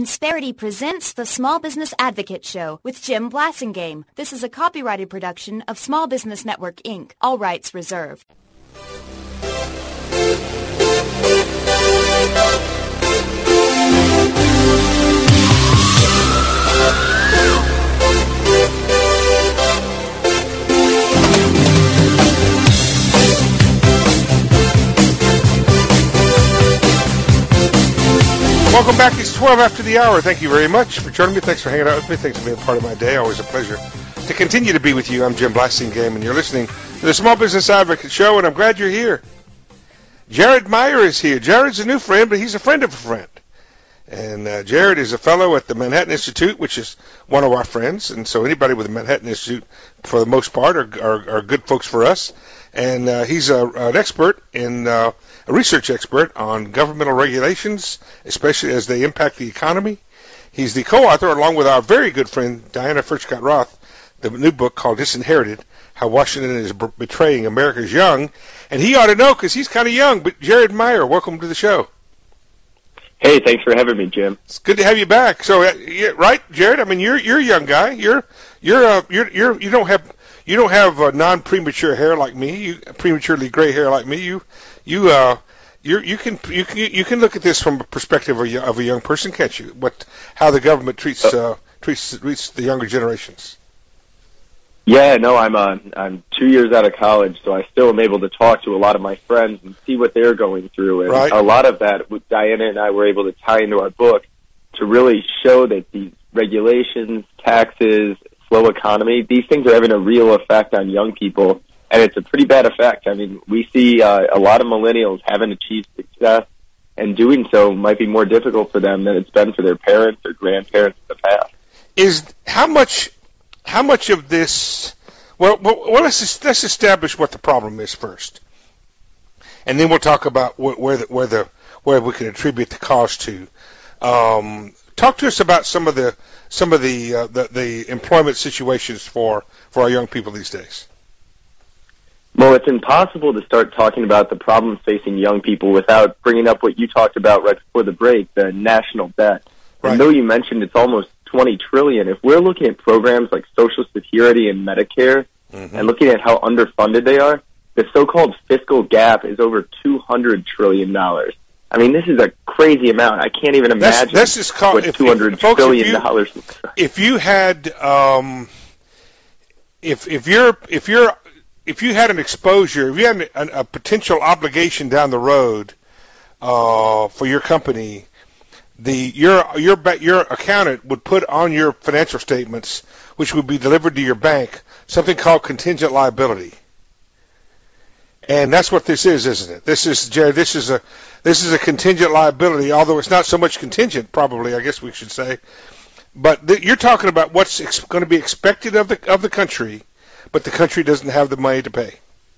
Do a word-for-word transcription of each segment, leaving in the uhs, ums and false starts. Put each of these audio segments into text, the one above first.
Insperity presents the Small Business Advocate Show with Jim Blasingame. This is a copyrighted production of Small Business Network, Incorporated. All rights reserved. Welcome back. It's twelve after the hour. Thank you very much for joining me. Thanks for hanging out with me. Thanks for being part of my day. Always a pleasure to continue to be with you. I'm Jim Blasingame, and you're listening to the Small Business Advocate Show, and I'm glad you're here. Jared Meyer is here. Jared's a new friend, but he's a friend of a friend. And uh, Jared is a fellow at the Manhattan Institute, which is one of our friends. And so anybody with the Manhattan Institute, for the most part, are, are, are good folks for us. And uh, he's a, an expert in uh, a research expert on governmental regulations, especially as they impact the economy. He's the co-author, along with our very good friend Diana Furchtgott-Roth, the new book called Disinherited: How Washington is B- Betraying America's Young. And he ought to know because he's kind of young. But Jared Meyer, welcome to the show. Hey, thanks for having me, Jim. It's good to have you back. So, uh, yeah, right, Jared? I mean, you're you're a young guy. You're you're uh, you're you're you don't have you don't have uh, non-premature hair like me. You prematurely gray hair like me. You you uh you you can you can you can look at this from a perspective of a, of a young person, can't you? What how the government treats uh, treats treats the younger generations. Yeah, no, I'm uh, I'm two years out of college, so I still am able to talk to a lot of my friends and see what they're going through. And right. A lot of that, Diana and I were able to tie into our book to really show that these regulations, taxes, slow economy, these things are having a real effect on young people, and it's a pretty bad effect. I mean, we see uh, a lot of millennials haven't achieved success, and doing so might be more difficult for them than it's been for their parents or grandparents in the past. Is how much... How much of this? Well, well, well let's just, let's establish what the problem is first, and then we'll talk about wh- where the, where the where we can attribute the cause to. Um, talk to us about some of the some of the, uh, the the employment situations for for our young people these days. Well, it's impossible to start talking about the problems facing young people without bringing up what you talked about right before the break, the national debt. Right. And though you mentioned it's almost twenty trillion dollars, if we're looking at programs like Social Security and Medicare mm-hmm. and looking at how underfunded they are, the so-called fiscal gap is over two hundred trillion dollars. I mean, this is a crazy amount. I can't even imagine that's, that's called, what if, two hundred if, folks, trillion if you, dollars is. If you had, um, if if you're if you're if you had an exposure, if you had an, a potential obligation down the road uh, for your company, the your your your accountant would put on your financial statements, which would be delivered to your bank, something called contingent liability. And that's what this is, isn't it? This is, Jared, this is a this is a contingent liability, although it's not so much contingent, probably, I guess we should say. But th- you're talking about what's ex- going to be expected of the of the country, but the country doesn't have the money to pay.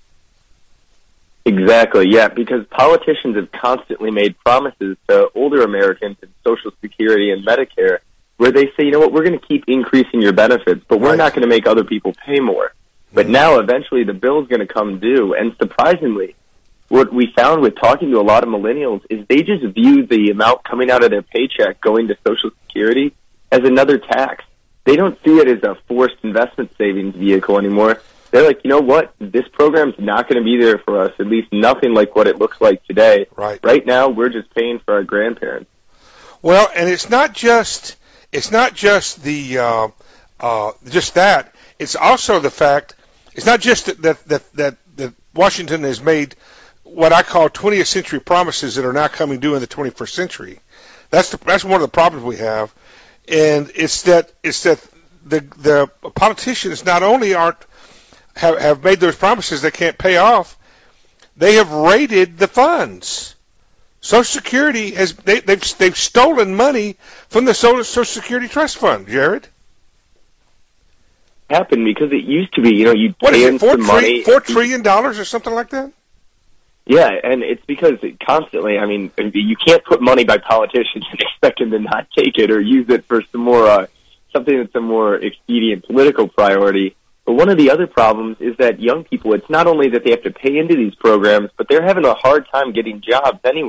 Exactly, yeah, because politicians have constantly made promises to older Americans in Social Security and Medicare where they say, you know what, we're going to keep increasing your benefits, but we're right. not going to make other people pay more. But now, eventually, the bill's going to come due, and surprisingly, what we found with talking to a lot of millennials is they just view the amount coming out of their paycheck going to Social Security as another tax. They don't see it as a forced investment savings vehicle anymore. They're like, you know what? This program's not going to be there for us, at least nothing like what it looks like today. Right. Right now, we're just paying for our grandparents. Well, and it's not just it's not just the uh, uh, just that. It's also the fact. It's not just that that, that that that Washington has made what I call twentieth century promises that are now coming due in the twenty-first century. That's the, that's one of the problems we have, and it's that it's that the the politicians not only aren't Have, have made those promises they can't pay off, they have raided the funds. Social Security has they, they've they've stolen money from the Social Security Trust Fund, Jared. Happened because it used to be, you know, you'd what pay is it, in four some tri- money. Four trillion dollars or something like that. Yeah, and it's because it constantly, I mean, you can't put money by politicians and expect them to not take it or use it for some more uh, something that's a more expedient political priority. But one of the other problems is that young people, it's not only that they have to pay into these programs, but they're having a hard time getting jobs anyways.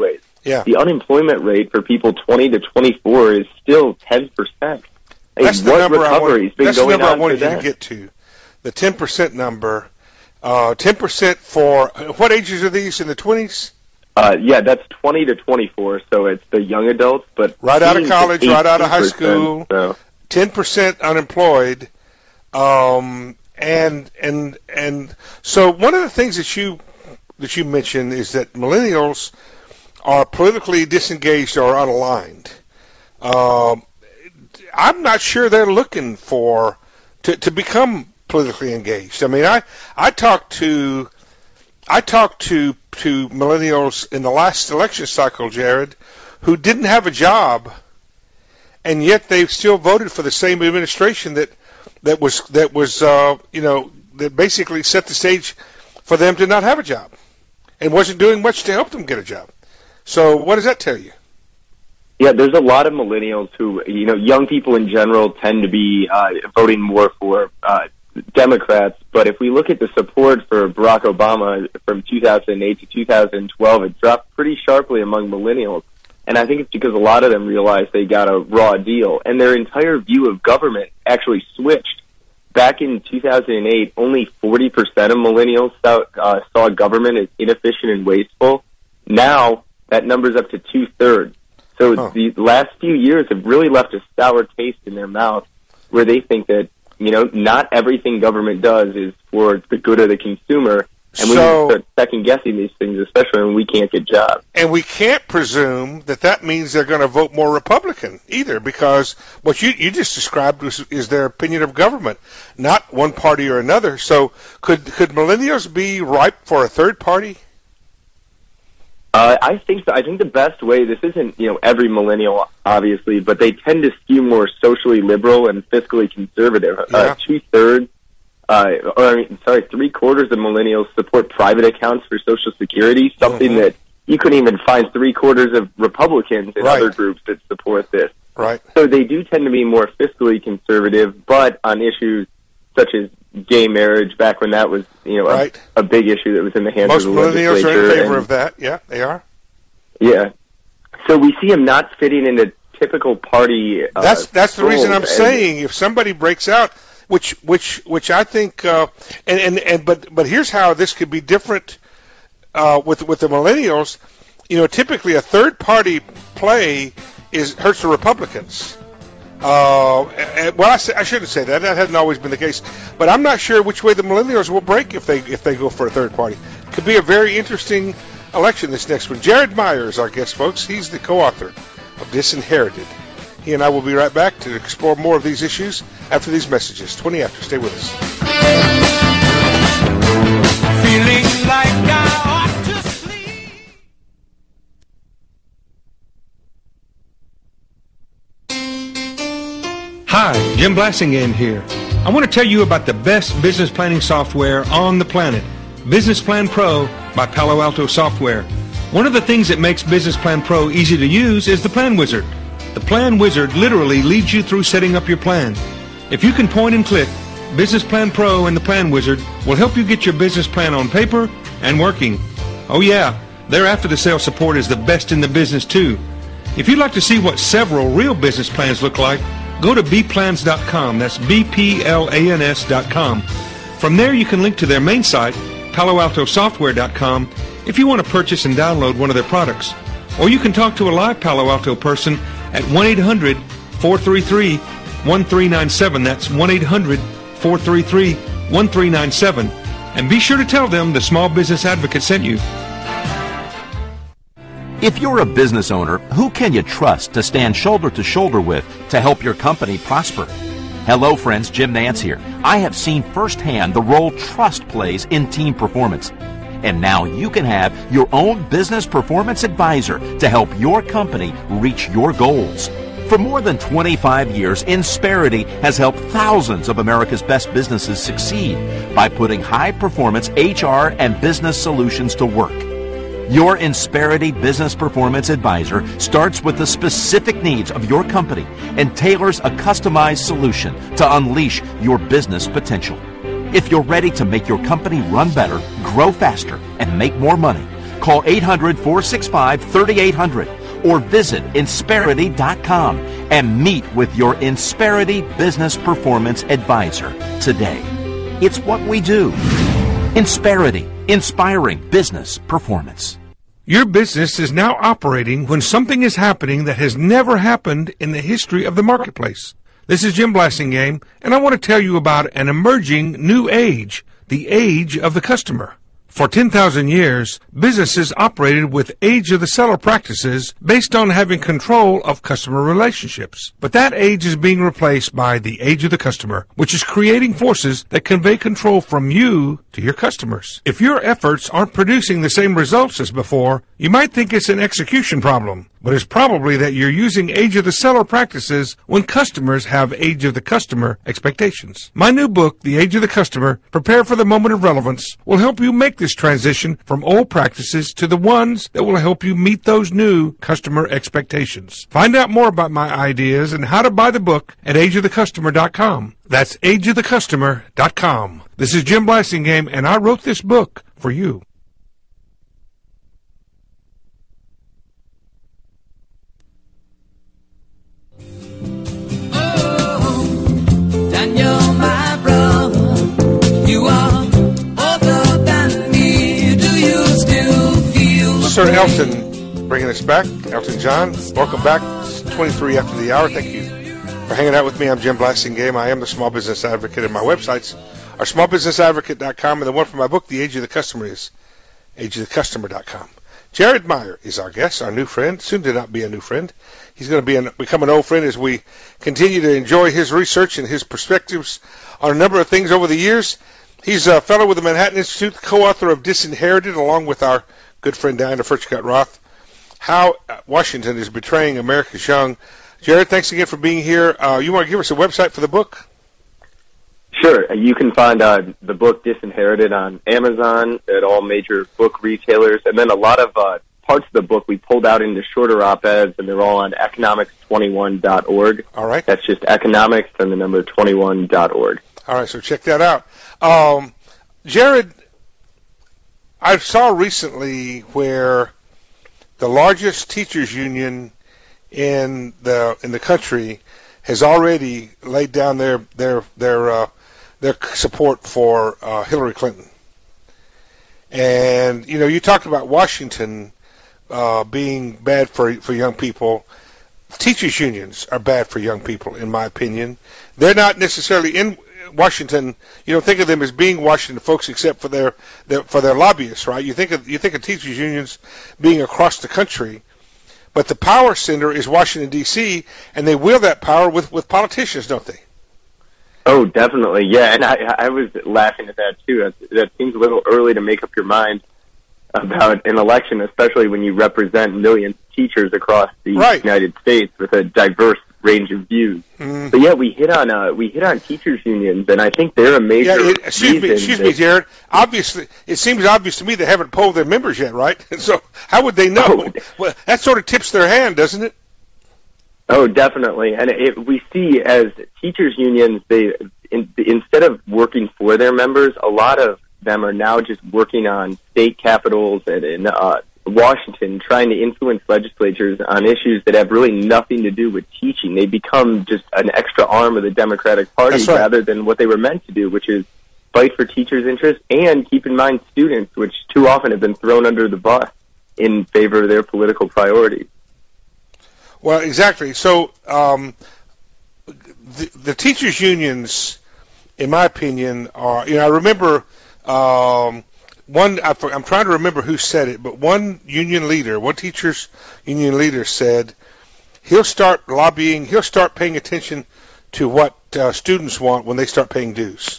Yeah. The unemployment rate for people twenty to twenty-four is still ten percent. That's the what number I want, recovery's been that's the going number I on wanted for you them? to get to. The ten percent number. Uh, ten percent for, what ages are these, in the twenties? Uh, yeah, that's twenty to twenty-four, so it's the young adults. But Right out of college, right out of high eighteen percent, school, so. ten percent unemployed. Um, and, and, and so one of the things that you, that you mentioned is that millennials are politically disengaged or unaligned. Um, I'm not sure they're looking for, to, to become politically engaged. I mean, I, I talked to, I talked to, to millennials in the last election cycle, Jared, who didn't have a job, and yet they still voted for the same administration that, that was, that was, uh, you know, that basically set the stage for them to not have a job and wasn't doing much to help them get a job. So what does that tell you? Yeah, there's a lot of millennials who, you know, young people in general tend to be uh, voting more for uh, Democrats. But if we look at the support for Barack Obama from two thousand eight to two thousand twelve, it dropped pretty sharply among millennials. And I think it's because a lot of them realized they got a raw deal. And their entire view of government actually switched. Back in two thousand eight, only forty percent of millennials saw, uh, saw government as inefficient and wasteful. Now, that number's up to two-thirds. So huh. the last few years have really left a sour taste in their mouth where they think that, you know, not everything government does is for the good of the consumer. And we So, need to start second-guessing these things, especially when we can't get jobs. and we can't presume that that means they're going to vote more Republican either, because what you, you just described was, is their opinion of government, not one party or another. So could could millennials be ripe for a third party? Uh, I think so. I think the best way, this isn't, you know, every millennial, obviously, but they tend to skew more socially liberal and fiscally conservative. Yeah. Uh, two-thirds, uh, or sorry, three-quarters of millennials support private accounts for Social Security, something Mm-hmm. that you couldn't even find three-quarters of Republicans and Right. other groups that support this. Right. So they do tend to be more fiscally conservative, but on issues such as gay marriage, back when that was, you know, Right. a, a big issue that was in the hands Most of the millennials legislature. are in favor and- of that. Yeah, they are. yeah. So we see him not fitting into typical party. Uh, That's that's the reason I'm roles, and- saying if somebody breaks out, which which which I think, uh, and, and and but but here's how this could be different uh, with with the millennials. You know, typically a third party play is hurts the Republicans. Uh, and, well, I, say, I shouldn't say that. That hasn't always been the case. But I'm not sure which way the millennials will break if they if they go for a third party. Could be a very interesting election, this next one. Jared Meyer is our guest, folks. He's the co-author of Disinherited. He and I will be right back to explore more of these issues after these messages. twenty after. Stay with us. Feeling like I ought to sleep. Hi, Jim Blassingame here. I want to tell you about the best business planning software on the planet, Business Plan Pro by Palo Alto Software. One of the things that makes Business Plan Pro easy to use is the Plan Wizard. The Plan Wizard literally leads you through setting up your plan. If you can point and click, Business Plan Pro and the Plan Wizard will help you get your business plan on paper and working. Oh yeah, their after-the-sale support is the best in the business too. If you'd like to see what several real business plans look like, go to b plans dot com. That's B P L A N S dot com. From there, you can link to their main site, palo alto software dot com, if you want to purchase and download one of their products. Or you can talk to a live Palo Alto person at one eight hundred, four three three, one three nine seven. That's one eight hundred, four three three, one three nine seven. And be sure to tell them the Small Business Advocate sent you. If you're a business owner, who can you trust to stand shoulder to shoulder with to help your company prosper? Hello friends, Jim Nance here. I have seen firsthand the role trust plays in team performance. And now you can have your own business performance advisor to help your company reach your goals. For more than twenty-five years, Insperity has helped thousands of America's best businesses succeed by putting high-performance H R and business solutions to work. Your Insperity Business Performance Advisor starts with the specific needs of your company and tailors a customized solution to unleash your business potential. If you're ready to make your company run better, grow faster, and make more money, Call eight hundred, four six five, three eight hundred or visit Insperity dot com and meet with your Insperity Business Performance Advisor today. It's what we do. Insperity, inspiring business performance. Your business is now operating when something is happening that has never happened in the history of the marketplace. This is Jim Blassingame, and I want to tell you about an emerging new age, the age of the customer. For ten thousand years, businesses operated with age of the seller practices based on having control of customer relationships. But that age is being replaced by the age of the customer, which is creating forces that convey control from you to your customers. If your efforts aren't producing the same results as before, you might think it's an execution problem, but it's probably that you're using age of the seller practices when customers have age of the customer expectations. My new book, The Age of the Customer, Prepare for the Moment of Relevance, will help you make this transition from old practices to the ones that will help you meet those new customer expectations. Find out more about my ideas and how to buy the book at age of the customer dot com. That's age of the customer dot com. This is Jim Blassingame, and I wrote this book for you. Daniel, my brother, you are older than me. Do you still feel the Sir pain? Elton bringing us back. Elton John, welcome back. It's twenty-three after the hour. Thank you for hanging out with me. I'm Jim Blassingame. I am the Small Business Advocate, and my websites are small business advocate dot com, and the one for my book, The Age of the Customer, is age of the customer dot com. Jared Meyer is our guest, our new friend, soon to not be a new friend. He's going to be an, become an old friend as we continue to enjoy his research and his perspectives on a number of things over the years. He's a fellow with the Manhattan Institute, co-author of Disinherited, along with our good friend Diana Furchgott Roth, How Washington is Betraying America's Young. Jared, thanks again for being here. Uh, you want to give us a website for the book? Sure. You can find uh, the book Disinherited on Amazon, at all major book retailers, and then a lot of uh, parts of the book we pulled out into shorter op-eds, and they're all on economics twenty-one dot org. All right. That's just economics and the number twenty-one dot org. All right, so check that out. Um, Jared, I saw recently where the largest teachers union in the in the country has already laid down their their their uh, their support for uh, Hillary Clinton. And you know, you talked about Washington uh, being bad for for young people. Teachers unions are bad for young people, in my opinion. They're not necessarily in Washington. You don't think of them as being Washington folks, except for their, their for their lobbyists, right? You think of you think of teachers unions being across the country. But the power center is Washington, D C, and they wield that power with, with politicians, don't they? Oh, definitely, yeah. And I, I was laughing at that, too. That, that seems a little early to make up your mind about an election, especially when you represent millions of teachers across the right. United States with a diverse range of views. Mm. But, yeah, we hit on uh, we hit on teachers unions, and I think they're a major yeah, it, excuse me, excuse that, me, Jared. Obviously, it seems obvious to me they haven't polled their members yet, right? And so how would they know? Oh, well, that sort of tips their hand, doesn't it? Oh, definitely. And it, we see as teachers unions, they in, instead of working for their members, a lot of them are now just working on state capitals and in uh, Washington, trying to influence legislatures on issues that have really nothing to do with teaching. They become just an extra arm of the Democratic Party right. rather than what they were meant to do, which is fight for teachers' interests and keep in mind students, which too often have been thrown under the bus in favor of their political priorities. Well, exactly. So um, the, the teachers' unions, in my opinion, are, you know, I remember um, one, I, I'm trying to remember who said it, but one union leader, one teachers' union leader said he'll start lobbying, he'll start paying attention to what uh, students want when they start paying dues.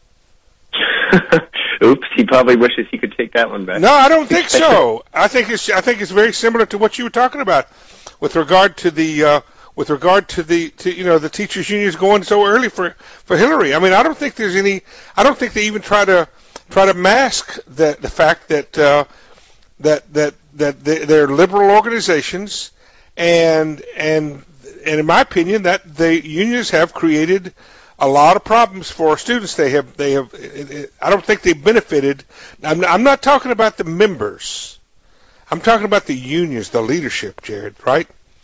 Oops, he probably wishes he could take that one back. No, I don't think so. I think it's I think it's very similar to what you were talking about with regard to the uh, with regard to the to, you know the teachers unions going so early for, for Hillary. I mean, I don't think there's any. I don't think they even try to try to mask the the fact that uh, that that that they're liberal organizations, and and and in my opinion, that the unions have created a lot of problems for students. They have, they have. I don't think they benefited. I'm, I'm not talking about the members. I'm talking about the unions, the leadership, Jared, right?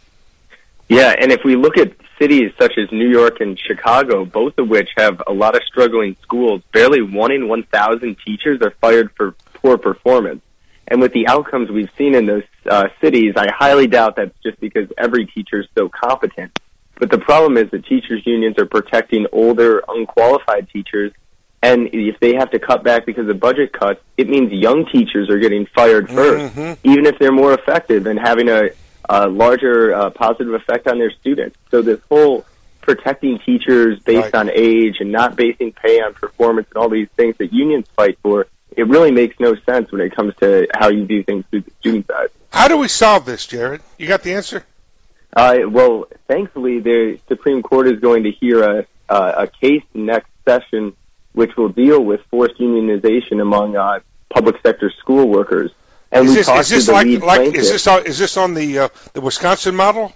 Yeah, and if we look at cities such as New York and Chicago, both of which have a lot of struggling schools, barely one in one thousand teachers are fired for poor performance. And with the outcomes we've seen in those uh, cities, I highly doubt that's just because every teacher is so competent. But the problem is that teachers' unions are protecting older, unqualified teachers, and if they have to cut back because of budget cuts, it means young teachers are getting fired first, mm-hmm. even if they're more effective and having a, a larger uh, positive effect on their students. So this whole protecting teachers based right. on age and not basing pay on performance and all these things that unions fight for, it really makes no sense when it comes to how you view things through the student side. How do we solve this, Jared? You got the answer? Uh, well, thankfully, the Supreme Court is going to hear a, uh, a case next session which will deal with forced unionization among uh, public sector school workers. And is we this, talked is this to the like, lead like plaintiff. is this on, is this on the uh, the Wisconsin model?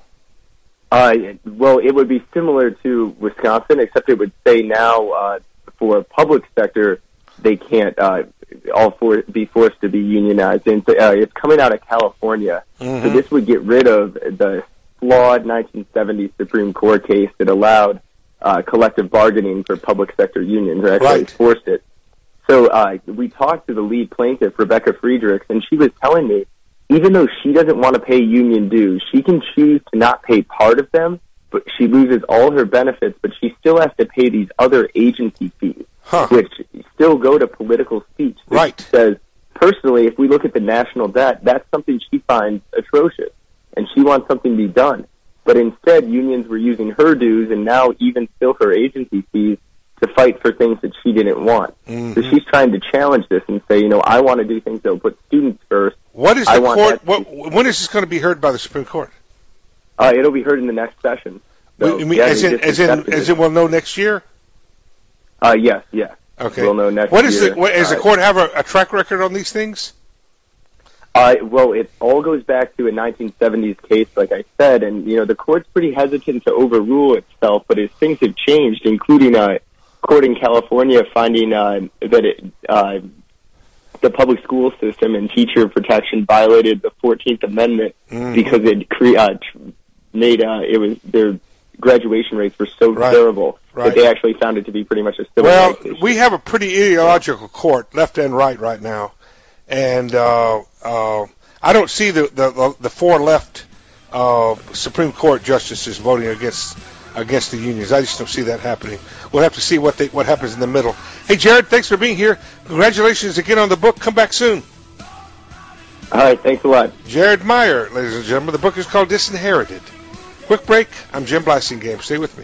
Uh, well, it would be similar to Wisconsin, except it would say now uh, for public sector they can't uh, all for, be forced to be unionized. And so, uh, it's coming out of California, mm-hmm. so this would get rid of the flawed nineteen seventies Supreme Court case that allowed uh, collective bargaining for public sector unions, or actually right. forced it. So uh, we talked to the lead plaintiff, Rebecca Friedrichs, and she was telling me, even though she doesn't want to pay union dues, she can choose to not pay part of them, but she loses all her benefits, but she still has to pay these other agency fees, huh. which still go to political speech. Right. She says, personally, if we look at the national debt, that's something she finds atrocious, and she wants something to be done. But instead, unions were using her dues and now even still her agency fees to fight for things that she didn't want. Mm-hmm. So she's trying to challenge this and say, you know, I want to do things that will put students first. What is the I want court? that What, when is this going to be heard by the Supreme Court? Uh, it'll be heard in the next session. So, I mean, yeah, as in, as in, as in, we'll know next year. Uh, yes, yes. Okay. We'll know next what is year. The, what, does uh, the court have a, a track record on these things? Uh, well, it all goes back to a nineteen seventies case, like I said, and you know the court's pretty hesitant to overrule itself. But as things have changed, including a court in California finding uh, that it, uh, the public school system and teacher protection violated the fourteenth Amendment mm. because it cre- uh, made uh, it was their graduation rates were so right. terrible right. that they actually found it to be pretty much a civil well, rights issue. We have a pretty ideological court, left and right, right now. And uh, uh, I don't see the, the, the four left uh, Supreme Court justices voting against against the unions. I just don't see that happening. We'll have to see what they, what happens in the middle. Hey, Jared, thanks for being here. Congratulations again on the book. Come back soon. All right, thanks a lot. Jared Meyer, ladies and gentlemen. The book is called Disinherited. Quick break. I'm Jim Blasingame. Stay with me.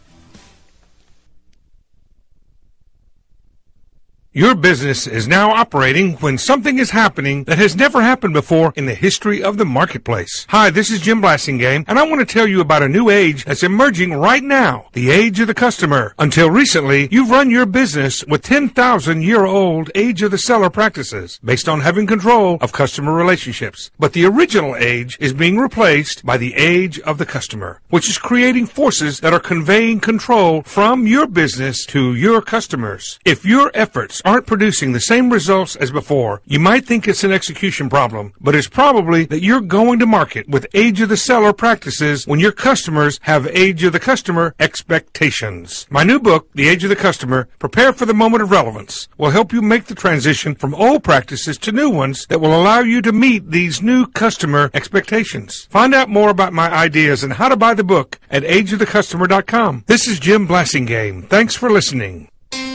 Your business is now operating when something is happening that has never happened before in the history of the marketplace. Hi, this is Jim Blasingame, and I want to tell you about a new age that's emerging right now, the age of the customer. Until recently, you've run your business with ten thousand year old age of the seller practices based on having control of customer relationships. But the original age is being replaced by the age of the customer, which is creating forces that are conveying control from your business to your customers. If your efforts aren't producing the same results as before, you might think it's an execution problem, but it's probably that you're going to market with age of the seller practices when your customers have age of the customer expectations. My new book, The Age of the Customer, Prepare for the Moment of Relevance, will help you make the transition from old practices to new ones that will allow you to meet these new customer expectations. Find out more about my ideas and how to buy the book at age of the customer dot com. This is Jim Blasingame. Thanks for listening.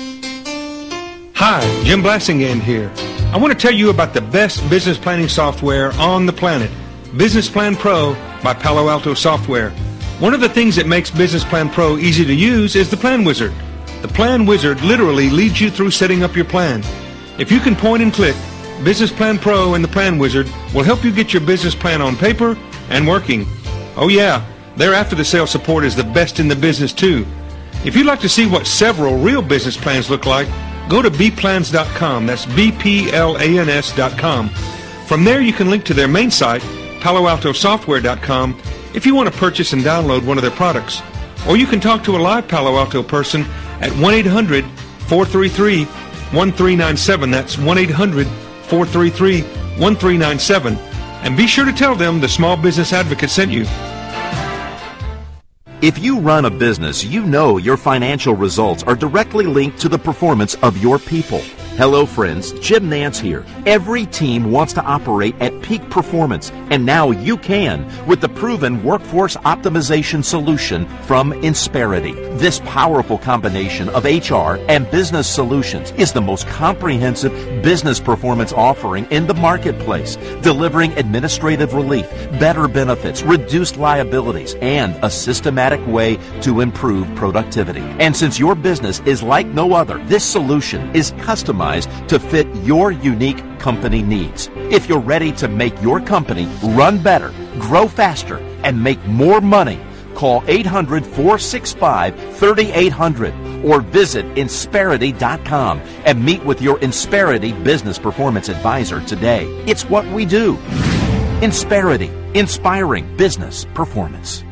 Hi, Jim Blasingame here. I want to tell you about the best business planning software on the planet, Business Plan Pro by Palo Alto Software. One of the things that makes Business Plan Pro easy to use is the Plan Wizard. The Plan Wizard literally leads you through setting up your plan. If you can point and click, Business Plan Pro and the Plan Wizard will help you get your business plan on paper and working. Oh yeah, their after-the-sale support is the best in the business too. If you'd like to see what several real business plans look like, go to b plans dot com. That's B P L A N S dot com. From there, you can link to their main site, palo alto software dot com, if you want to purchase and download one of their products. Or you can talk to a live Palo Alto person at one eight hundred, four three three, one three nine seven. That's one eight hundred, four three three, one three nine seven. And be sure to tell them the Small Business Advocate sent you. If you run a business, you know your financial results are directly linked to the performance of your people. Hello, friends. Jim Nance here. Every team wants to operate at peak performance, and now you can with the proven workforce optimization solution from Insperity. This powerful combination of H R and business solutions is the most comprehensive business performance offering in the marketplace, delivering administrative relief, better benefits, reduced liabilities, and a systematic way to improve productivity. And since your business is like no other, this solution is customized to fit your unique company needs. If you're ready to make your company run better, grow faster, and make more money, call eight hundred, four six five, three eight zero zero or visit Insperity dot com and meet with your Insperity Business Performance Advisor today. It's what we do. Insperity, inspiring business performance.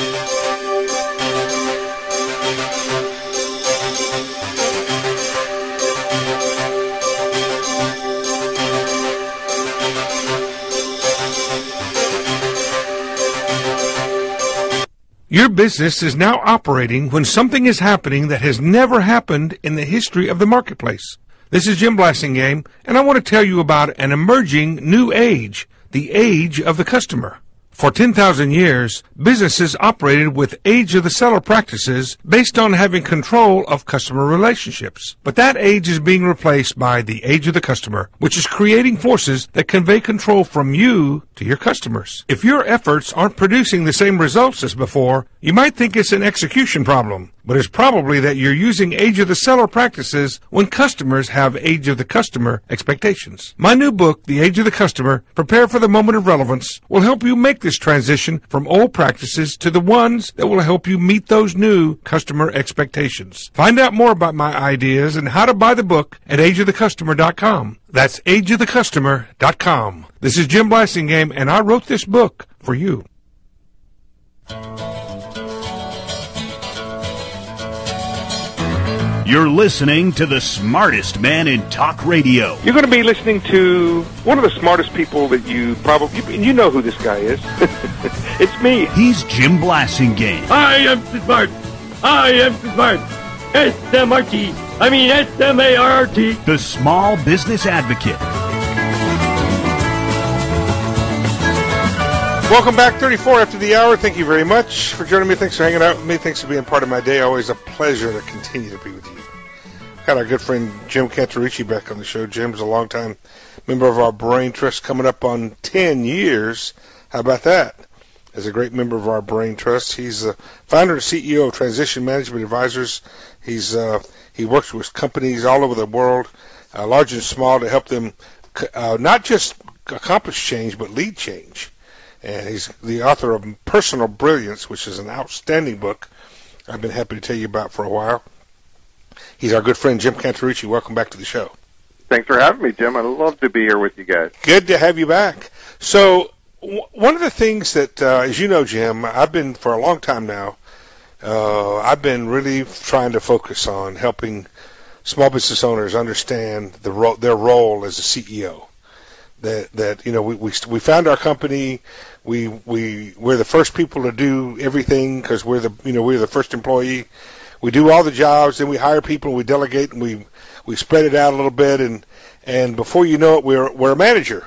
Your business is now operating when something is happening that has never happened in the history of the marketplace. This is Jim Blassingame, and I want to tell you about an emerging new age, the age of the customer. For ten thousand years, businesses operated with age of the seller practices based on having control of customer relationships. But that age is being replaced by the age of the customer, which is creating forces that convey control from you to your customers. If your efforts aren't producing the same results as before, you might think it's an execution problem, but it's probably that you're using age of the seller practices when customers have age of the customer expectations. My new book, The Age of the Customer, Prepare for the Moment of Relevance, will help you make this transition from old practices to the ones that will help you meet those new customer expectations. Find out more about my ideas and how to buy the book at age of the customer dot com. That's age of the customer dot com. This is Jim Blassingame, and I wrote this book for you. You're listening to the smartest man in talk radio. You're going to be listening to one of the smartest people that you probably, you know who this guy is. It's me. He's Jim Blassingame. I am smart. I am smart. S M R T. I mean S M A R T. The Small Business Advocate. Welcome back, thirty-four after the hour. Thank you very much for joining me. Thanks for hanging out with me. Thanks for being part of my day. Always a pleasure to continue to be with you. Got our good friend Jim Cantarucci back on the show. Jim's a longtime member of our Brain Trust, coming up on ten years. How about that? As a great member of our Brain Trust, he's the founder and C E O of Transition Management Advisors. He's uh, he works with companies all over the world, uh, large and small, to help them uh, not just accomplish change, but lead change. And he's the author of Personal Brilliance, which is an outstanding book I've been happy to tell you about for a while. He's our good friend, Jim Cantarucci. Welcome back to the show. Thanks for having me, Jim. I'd love to be here with you guys. Good to have you back. So w- one of the things that, uh, as you know, Jim, I've been, for a long time now, uh, I've been really trying to focus on helping small business owners understand the ro- their role as a C E O. That, that you know, we, we we found our company. We we we're the first people to do everything because we're the you know we're the first employee. We do all the jobs, then we hire people, and we delegate, and we we spread it out a little bit, and and before you know it, we're we're a manager,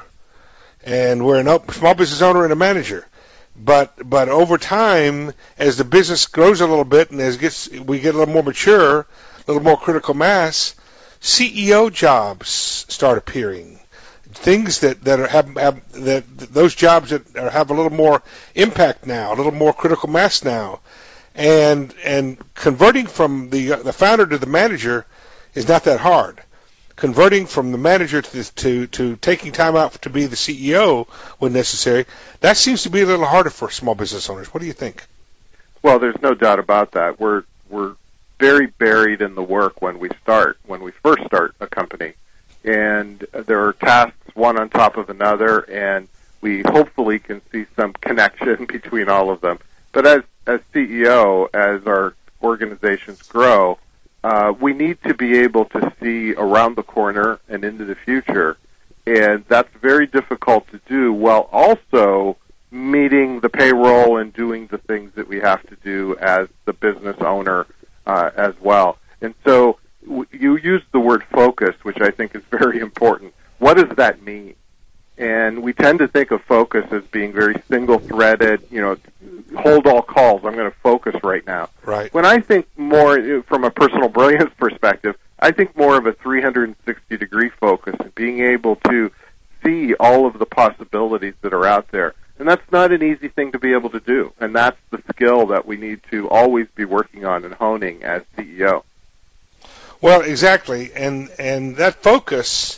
and we're a small business owner and a manager. But but over time, as the business grows a little bit, and as it gets we get a little more mature, a little more critical mass, C E O jobs start appearing. Things that that are have, have that those jobs that are, have a little more impact now, a little more critical mass now, and and converting from the the founder to the manager is not that hard. Converting from the manager to the, to to taking time out to be the C E O when necessary, that seems to be a little harder for small business owners. What do you think? Well, there's no doubt about that. We're we're very buried in the work when we start, when we first start a company. And there are tasks one on top of another, and we hopefully can see some connection between all of them. But as as C E O, as our organizations grow, uh, we need to be able to see around the corner and into the future And that's very difficult to do while also meeting the payroll and doing the things that we have to do as the business owner uh, as well. And so w- you used the word focus, which I think is very important. What does that mean? And we tend to think of focus as being very single-threaded, you know, hold all calls, I'm going to focus right now. Right. When I think more from a personal brilliance perspective, I think more of a three hundred sixty degree focus and being able to see all of the possibilities that are out there. And that's not an easy thing to be able to do. And that's the skill that we need to always be working on and honing as C E O. Well, exactly. And and that focus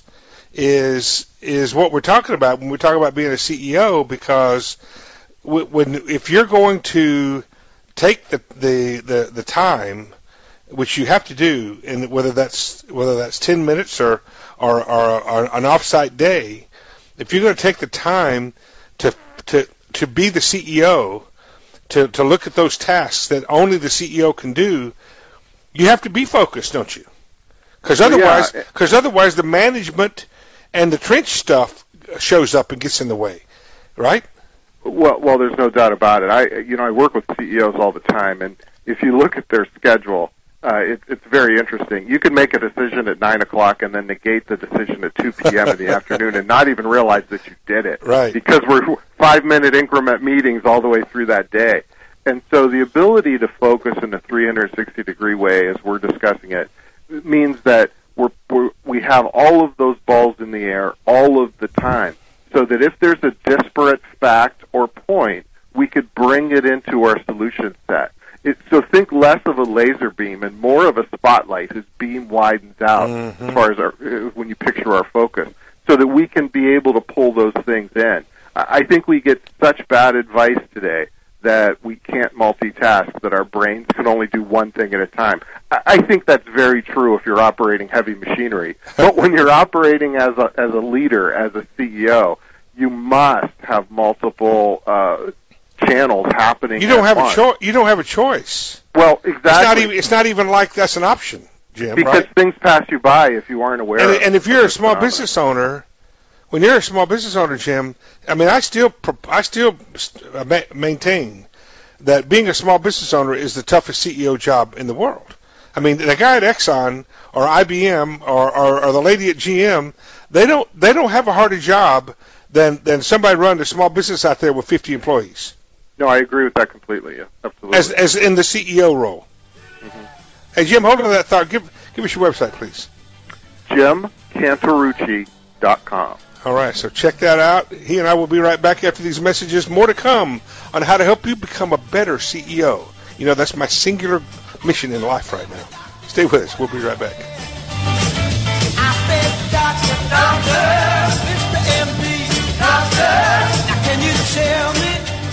is is what we're talking about when we talk about being a C E O, because when if you're going to take the the, the, the time, which you have to do, and whether that's whether that's ten minutes or or, or, or an off-site day, if you're going to take the time to to to be the C E O, to to look at those tasks that only the C E O can do, you have to be focused, don't you? Because otherwise, because yeah. otherwise the management and the trench stuff shows up and gets in the way, right? Well, well, there's no doubt about it. I, you know, I work with C E Os all the time, and if you look at their schedule, uh, it, it's very interesting. You can make a decision at nine o'clock and then negate the decision at two p.m. in the afternoon and not even realize that you did it, right? Because we're five-minute increment meetings all the way through that day. And so the ability to focus in a three hundred sixty degree way, as we're discussing it, means that we're, we're, we have all of those balls in the air all of the time, so that if there's a disparate fact or point, we could bring it into our solution set. It, so think less of a laser beam and more of a spotlight whose beam widens out mm-hmm. as far as our, when you picture our focus, so that we can be able to pull those things in. I think we get such bad advice today that we can't multitask, that our brains can only do one thing at a time. I think that's very true if you're operating heavy machinery. But when you're operating as a, as a leader, as a C E O, you must have multiple uh, channels happening. You don't at have once. a choice. You don't have a choice. Well, exactly. It's not even. It's not even like that's an option, Jim. Because right? things pass you by if you aren't aware. And, of and if you're a small phenomenon. business owner, when you're a small business owner, Jim, I mean, I still, I still maintain that being a small business owner is the toughest C E O job in the world. I mean, the guy at Exxon or I B M or, or, or the lady at G M, they don't they don't have a harder job than than somebody running a small business out there with fifty employees. No, I agree with that completely. Yeah, absolutely. As as in the C E O role. Mm-hmm. Hey, Jim, hold on to that thought. Give give us your website, please. Jim Cantarucci dot com. All right, so check that out. He and I will be right back after these messages. More to come on how to help you become a better C E O. You know, that's my singular mission in life right now. Stay with us. We'll be right back. I said, doctor, doctor, Mister M D, doctor, now can you tell me?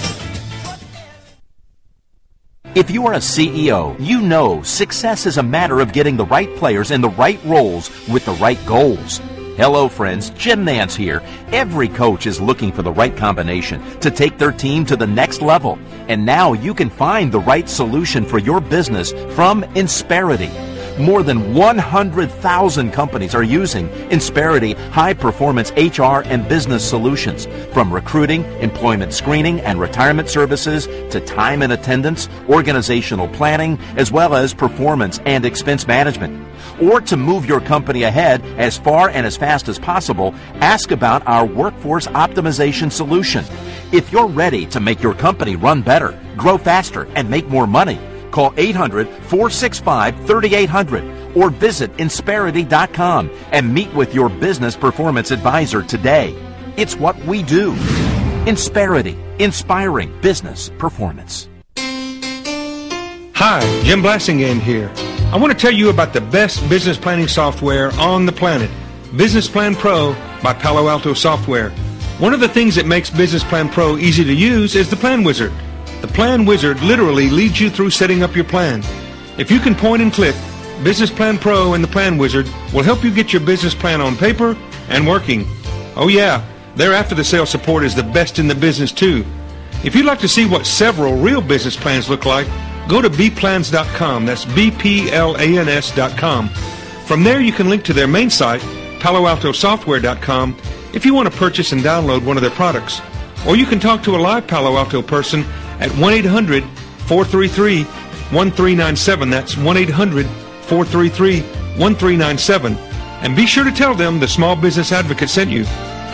If you are a C E O, you know success is a matter of getting the right players in the right roles with the right goals. Hello, friends. Jim Nance here. Every coach is looking for the right combination to take their team to the next level. And now you can find the right solution for your business from Insperity. More than one hundred thousand companies are using Insperity high-performance H R and business solutions, from recruiting, employment screening, and retirement services to time and attendance, organizational planning, as well as performance and expense management. Or to move your company ahead as far and as fast as possible, ask about our workforce optimization solution. If you're ready to make your company run better, grow faster, and make more money, call eight hundred, four six five, three eight hundred or visit Insperity dot com and meet with your business performance advisor today. It's what we do. Insperity, inspiring business performance. Hi, Jim Blassingame here. I want to tell you about the best business planning software on the planet, Business Plan Pro by Palo Alto Software. One of the things that makes Business Plan Pro easy to use is the Plan Wizard. The Plan Wizard literally leads you through setting up your plan. If you can point and click, Business Plan Pro and the Plan Wizard will help you get your business plan on paper and working. Oh yeah, their after-the-sale support is the best in the business too. If you'd like to see what several real business plans look like, go to b plans dot com. That's B P L A N S dot com. From there you can link to their main site, palo alto software dot com, if you want to purchase and download one of their products. Or you can talk to a live Palo Alto person at one eight hundred, four three three, one three nine seven. That's one eight hundred, four three three, one three nine seven. And be sure to tell them the Small Business Advocate sent you.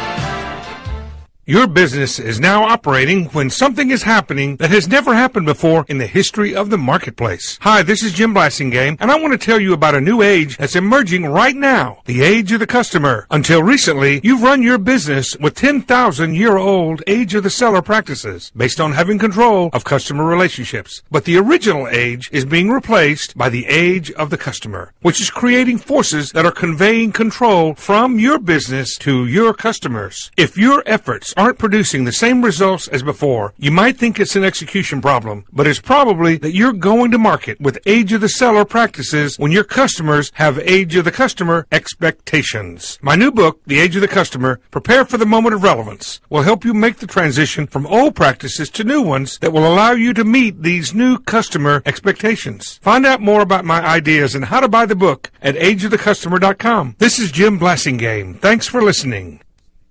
Your business is now operating when something is happening that has never happened before in the history of the marketplace. Hi, this is Jim Blasingame, and I want to tell you about a new age that's emerging right now, the age of the customer. Until recently, you've run your business with ten thousand year old age of the seller practices based on having control of customer relationships. But the original age is being replaced by the age of the customer, which is creating forces that are conveying control from your business to your customers. If your efforts aren't producing the same results as before, you might think it's an execution problem, but it's probably that you're going to market with age of the seller practices when your customers have age of the customer expectations. My new book, The Age of the Customer, Prepare for the Moment of Relevance, will help you make the transition from old practices to new ones that will allow you to meet these new customer expectations. Find out more about my ideas and how to buy the book at age of the customer dot com. This is Jim Blasingame. Thanks for listening.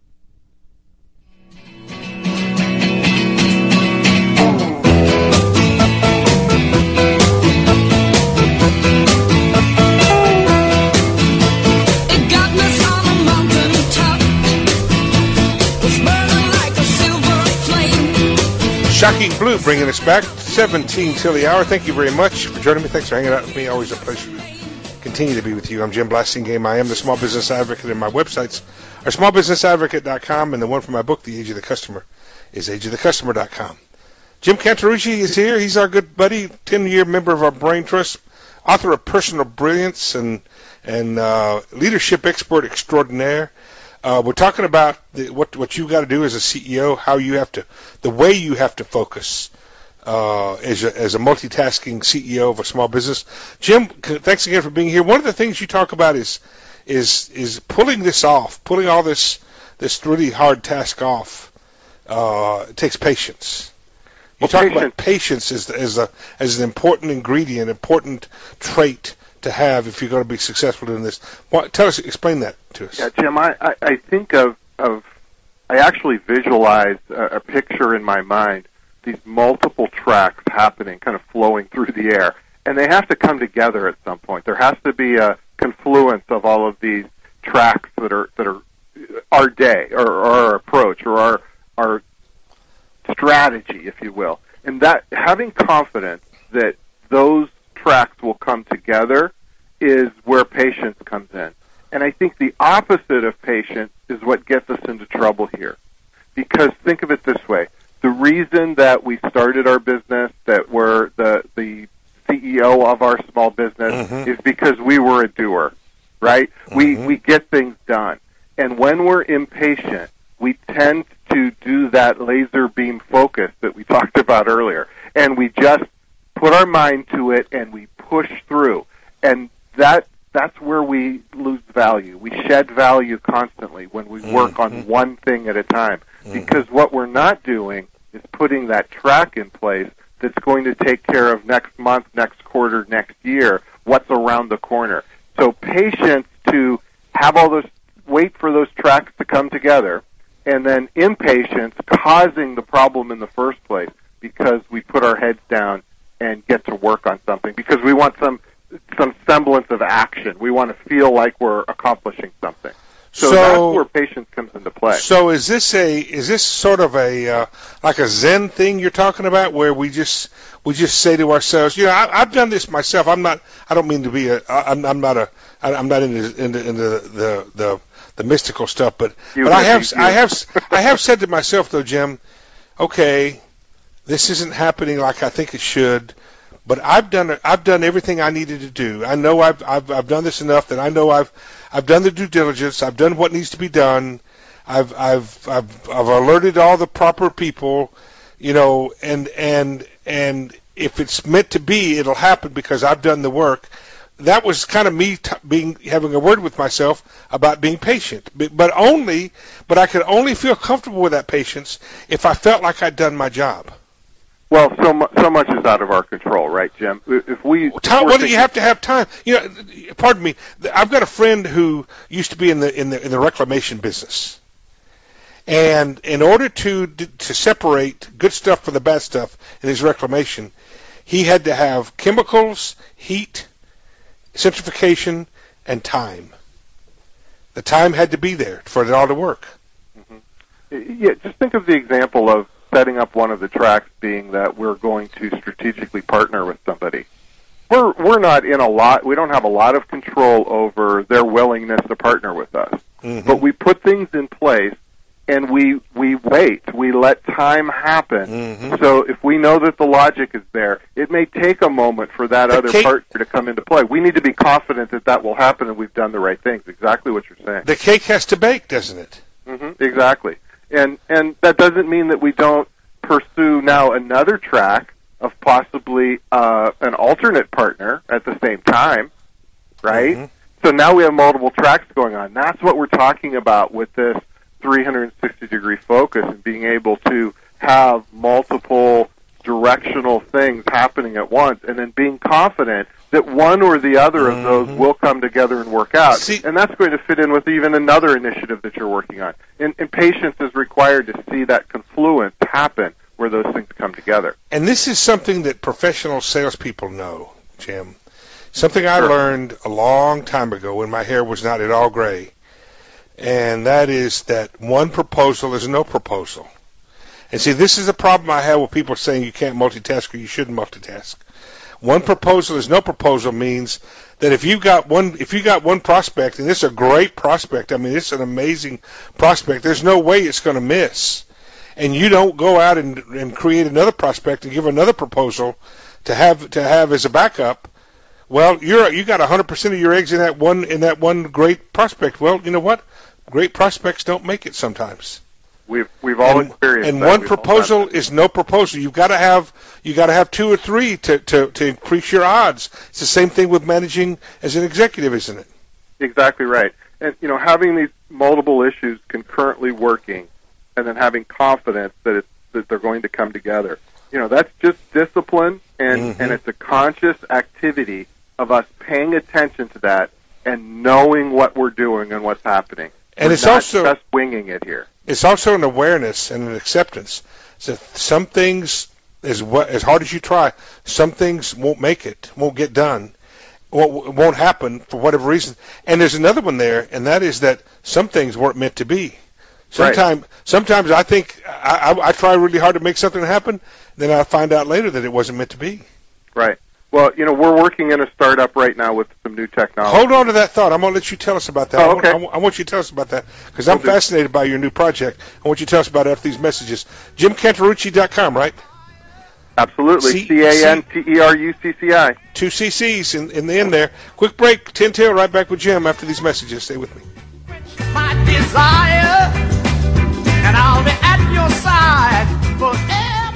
Shocking Blue bringing us back, seventeen till the hour. Thank you very much for joining me. Thanks for hanging out with me. Always a pleasure to continue to be with you. I'm Jim Blasingame. I am the Small Business Advocate, and my websites are small business advocate dot com, and the one for my book, The Age of the Customer, is age of the customer dot com. Jim Cantarucci is here. He's our good buddy, ten-year member of our Brain Trust, author of Personal Brilliance and, and uh, leadership expert extraordinaire. Uh, we're talking about the, what what you got to do as a C E O, how you have to, the way you have to focus uh, as a, as a multitasking C E O of a small business. Jim, thanks again for being here. One of the things you talk about is is is pulling this off, pulling all this this really hard task off. Uh, it takes patience. You well, talk patience. about patience as as a as an important ingredient, important trait to have if you're going to be successful in this. What, tell us, explain that to us. Yeah, Jim, I, I, I think of, of, I actually visualize a, a picture in my mind, these multiple tracks happening, kind of flowing through the air, and they have to come together at some point. There has to be a confluence of all of these tracks that are, that are our day, or, or our approach, or our, our strategy, if you will. And that, having confidence that those tracks will come together is where patience comes in. And I think the opposite of patience is what gets us into trouble here. Because think of it this way. The reason that we started our business, that we're the, the C E O of our small business, mm-hmm. is because we were a doer, right? Mm-hmm. We, we get things done. And when we're impatient, we tend to do that laser beam focus that we talked about earlier. And we just put our mind to it, and we push through. And that that's where we lose value. We shed value constantly when we work mm-hmm. on one thing at a time. Mm-hmm. Because what we're not doing is putting that track in place that's going to take care of next month, next quarter, next year, what's around the corner. So patience to have all those, wait for those tracks to come together, and then impatience causing the problem in the first place because we put our heads down and get to work on something because we want some some semblance of action. We want to feel like we're accomplishing something. So, so that's where patience comes into play. So is this a is this sort of a uh, like a Zen thing you're talking about, where we just we just say to ourselves, you know, I, I've done this myself. I'm not. I don't mean to be a. I'm, I'm not a. I'm not into into, into the, the the mystical stuff, but you but I have I have I have said to myself though, Jim, okay, this isn't happening like I think it should, but I've done I've done everything I needed to do. I know I've I've I've done this enough that I know I've I've done the due diligence. I've done what needs to be done. I've I've I've I've alerted all the proper people, you know, and and and if it's meant to be, it'll happen because I've done the work. That was kind of me t- being having a word with myself about being patient, but, but only, but I could only feel comfortable with that patience if I felt like I'd done my job. Well, so mu- so much is out of our control, right, Jim? If we, time, well, you have to have time. You know, pardon me. I've got a friend who used to be in the in the in the reclamation business, And in order to to separate good stuff from the bad stuff in his reclamation, he had to have chemicals, heat, centrifugation, and time. The time had to be there for it all to work. Mm-hmm. Yeah, just think of the example of setting up one of the tracks being that we're going to strategically partner with somebody. We're we're not in a lot. We don't have a lot of control over their willingness to partner with us. Mm-hmm. But we put things in place, and we we wait. We let time happen. Mm-hmm. So if we know that the logic is there, it may take a moment for that the other cake, partner to come into play. We need to be confident that that will happen, and we've done the right things. Exactly what you're saying. The cake has to bake, doesn't it? Mm-hmm. Exactly. And and that doesn't mean that we don't pursue now another track of possibly uh, an alternate partner at the same time, right? Mm-hmm. So now we have multiple tracks going on. That's what we're talking about with this three hundred sixty degree focus and being able to have multiple directional things happening at once, and then being confident that one or the other mm-hmm. of those will come together and work out. See, and that's going to fit in with even another initiative that you're working on. And, and patience is required to see that confluence happen where those things come together. And this is something that professional salespeople know, Jim. Something I sure. learned a long time ago when my hair was not at all gray. And that is that one proposal is no proposal. And see, this is a problem I have with people saying you can't multitask or you shouldn't multitask. One proposal is no proposal means that if you got one, if you got one prospect, and it's a great prospect, I mean, it's an amazing prospect, there's no way it's going to miss. And you don't go out and, and create another prospect and give another proposal to have to have as a backup. Well, you're you got one hundred percent of your eggs in that one in that one great prospect. Well, you know what? Great prospects don't make it sometimes. We've we've all and, experienced and that. one we've proposal is no proposal. You've got to have you got to have two or three to, to, to increase your odds. It's the same thing with managing as an executive, isn't it? Exactly right. And you know, having these multiple issues concurrently working, and then having confidence that it's that they're going to come together. You know, that's just discipline, and mm-hmm. and it's a conscious activity of us paying attention to that and knowing what we're doing and what's happening. And we're it's not also just winging it here. It's also an awareness and an acceptance. So some things, as what, as hard as you try, some things won't make it, won't get done, won't, won't happen for whatever reason. And there's another one there, and that is that some things weren't meant to be. Sometimes, right. sometimes I think I, I, I try really hard to make something happen, then I find out later that it wasn't meant to be. Right. Well, you know, we're working in a startup right now with some new technology. Hold on to that thought. I'm going to let you tell us about that. Oh, okay. I, want, I want you to tell us about that because I'm Will do. fascinated by your new project. I want you to tell us about it after these messages. Jim Cantarucci dot com, right? Absolutely. C A N T E R U C C I. Two C C's in, in the end there. Quick break. ten till, right back with Jim after these messages. Stay with me. My desire, and I'll be at your side forever.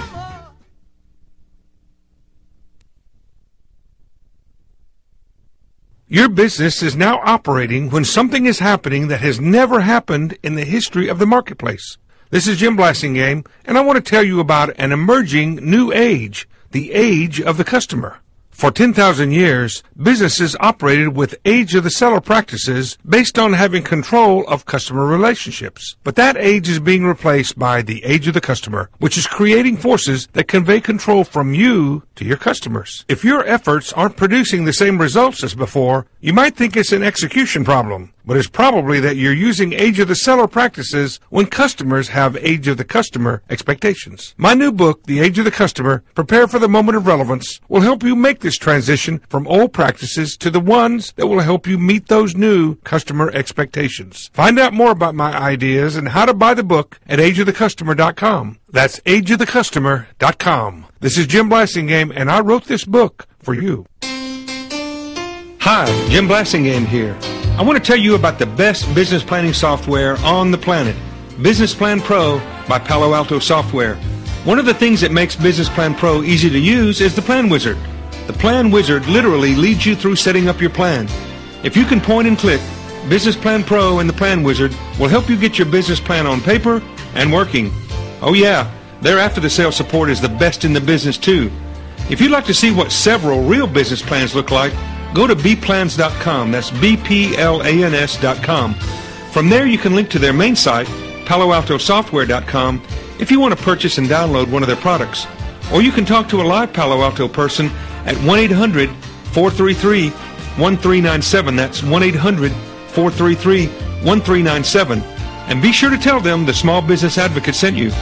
Your business is now operating when something is happening that has never happened in the history of the marketplace. This is Jim Blassingame, and I want to tell you about an emerging new age, the age of the customer. For ten thousand years, businesses operated with age of the seller practices based on having control of customer relationships. But that age is being replaced by the age of the customer, which is creating forces that convey control from you to your customers. If your efforts aren't producing the same results as before, you might think it's an execution problem, but it's probably that you're using age of the seller practices when customers have age of the customer expectations. My new book, The Age of the Customer, Prepare for the Moment of Relevance, will help you make this transition from old practices to the ones that will help you meet those new customer expectations. Find out more about my ideas and how to buy the book at age of the customer dot com. That's age of the customer dot com. This is Jim Blassingame, and I wrote this book for you. Hi, Jim Blassingame here. I want to tell you about the best business planning software on the planet, Business Plan Pro by Palo Alto Software. One of the things that makes Business Plan Pro easy to use is the Plan Wizard. The Plan Wizard literally leads you through setting up your plan. If you can point and click, Business Plan Pro and the Plan Wizard will help you get your business plan on paper and working. Oh yeah, their after-the-sale support is the best in the business too. If you'd like to see what several real business plans look like, go to b plans dot com. That's B P L A N S dot com. From there you can link to their main site palo alto software dot com if you want to purchase and download one of their products. Or you can talk to a live Palo Alto person at one eight hundred four three three one three nine seven. That's one eight hundred four three three one three nine seven. And be sure to tell them the Small Business Advocate sent you.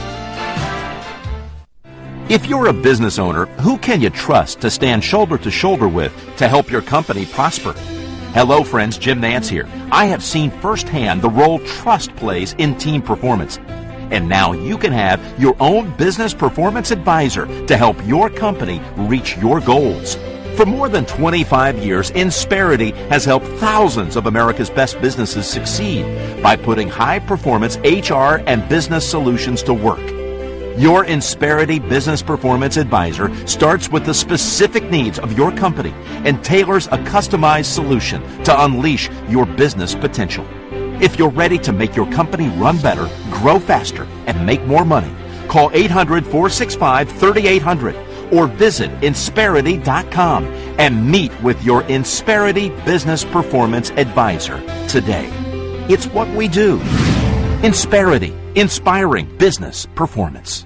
If you're a business owner, who can you trust to stand shoulder to shoulder with to help your company prosper? Hello, friends. Jim Nance here. I have seen firsthand the role trust plays in team performance. And now you can have your own business performance advisor to help your company reach your goals. For more than twenty-five years, Insperity has helped thousands of America's best businesses succeed by putting high-performance H R and business solutions to work. Your Insperity Business Performance Advisor starts with the specific needs of your company and tailors a customized solution to unleash your business potential. If you're ready to make your company run better, grow faster, and make more money, call eight hundred four six five three eight hundred or visit Insperity dot com and meet with your Insperity Business Performance Advisor today. It's what we do. Insperity, inspiring business performance.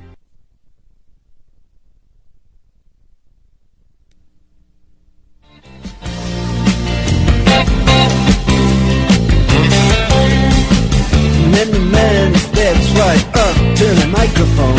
Many many steps right up to the microphone.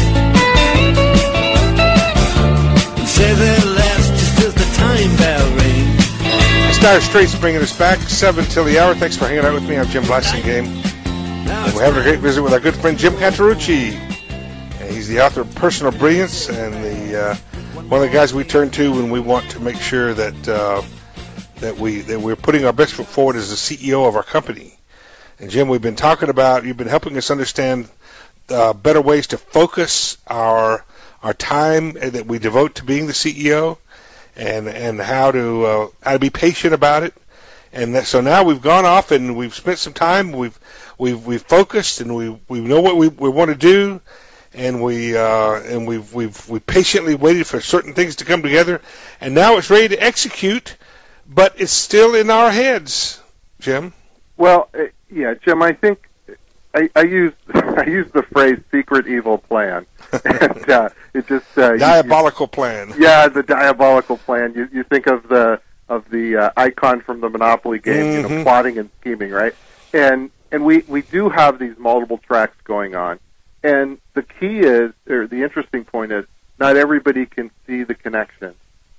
Say their last just as the time bell rings. Dire Straits bringing us back, seven till the hour. Thanks for hanging out with me. I'm Jim Blasingame. And we're having a great visit with our good friend Jim Cantarucci. And he's the author of Personal Brilliance and the uh, one of the guys we turn to when we want to make sure that uh, that we that we're putting our best foot forward as the C E O of our company. And Jim, we've been talking about, you've been helping us understand uh, better ways to focus our our time that we devote to being the C E O, and and how to uh, how to be patient about it. And that, so now we've gone off and we've spent some time. We've we've we've focused and we we know what we, we want to do, and we uh, and we've we've we patiently waited for certain things to come together, and now it's ready to execute, but it's still in our heads, Jim. Well, uh, yeah, Jim. I think I, I use I use the phrase "secret evil plan," and uh, it just uh, diabolical you, plan. Yeah, the diabolical plan. You you think of the of the uh, icon from the Monopoly game, mm-hmm. you know, plotting and scheming, right? And and we, we do have these multiple tracks going on. And the key is, or the interesting point is, not everybody can see the connection,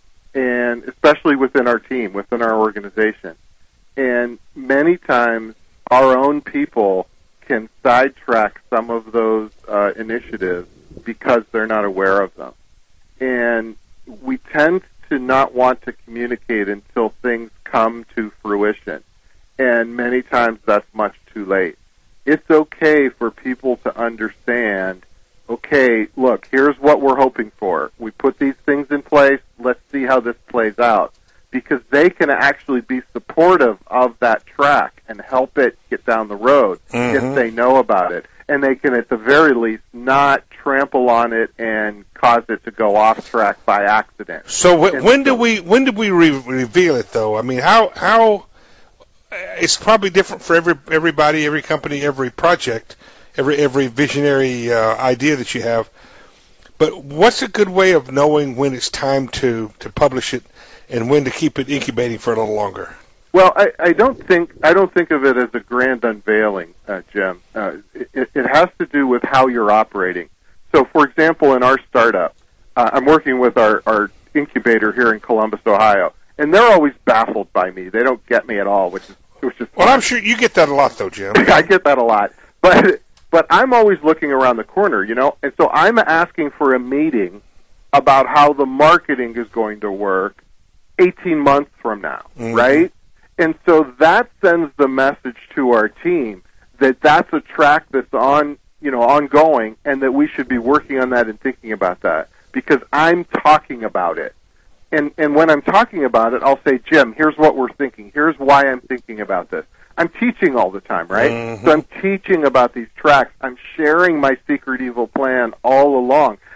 and especially within our team, within our organization. And many times, our own people can sidetrack some of those uh, initiatives because they're not aware of them. And we tend to not want to communicate until things come to fruition. And many times that's much too late. It's okay for people to understand, okay, look, here's what we're hoping for. We put these things in place. Let's see how this plays out. Because they can actually be supportive of that track and help it get down the road mm-hmm. if they know about it. And they can, at the very least, not trample on it and cause it to go off track by accident. So w- when do we when do we re- reveal it, though? I mean, how how it's probably different for every everybody, every company, every project, every every visionary uh, idea that you have. But what's a good way of knowing when it's time to, to publish it and when to keep it incubating for a little longer? Well, I, I don't think I don't think of it as a grand unveiling, uh, Jim. Uh, it, it has to do with how you're operating. So, for example, in our startup, uh, I'm working with our, our incubator here in Columbus, Ohio, and they're always baffled by me. They don't get me at all, which is which is. Well, fun. I'm sure you get that a lot, though, Jim. I get that a lot, but but I'm always looking around the corner, you know, and so I'm asking for a meeting about how the marketing is going to work eighteen months from now, mm-hmm. right? And so that sends the message to our team that that's a track that's on, you know, ongoing, and that we should be working on that and thinking about that because I'm talking about it. And and when I'm talking about it, I'll say, Jim, here's what we're thinking. Here's why I'm thinking about this. I'm teaching all the time, right? Mm-hmm. So I'm teaching about these tracks. I'm sharing my secret evil plan all along.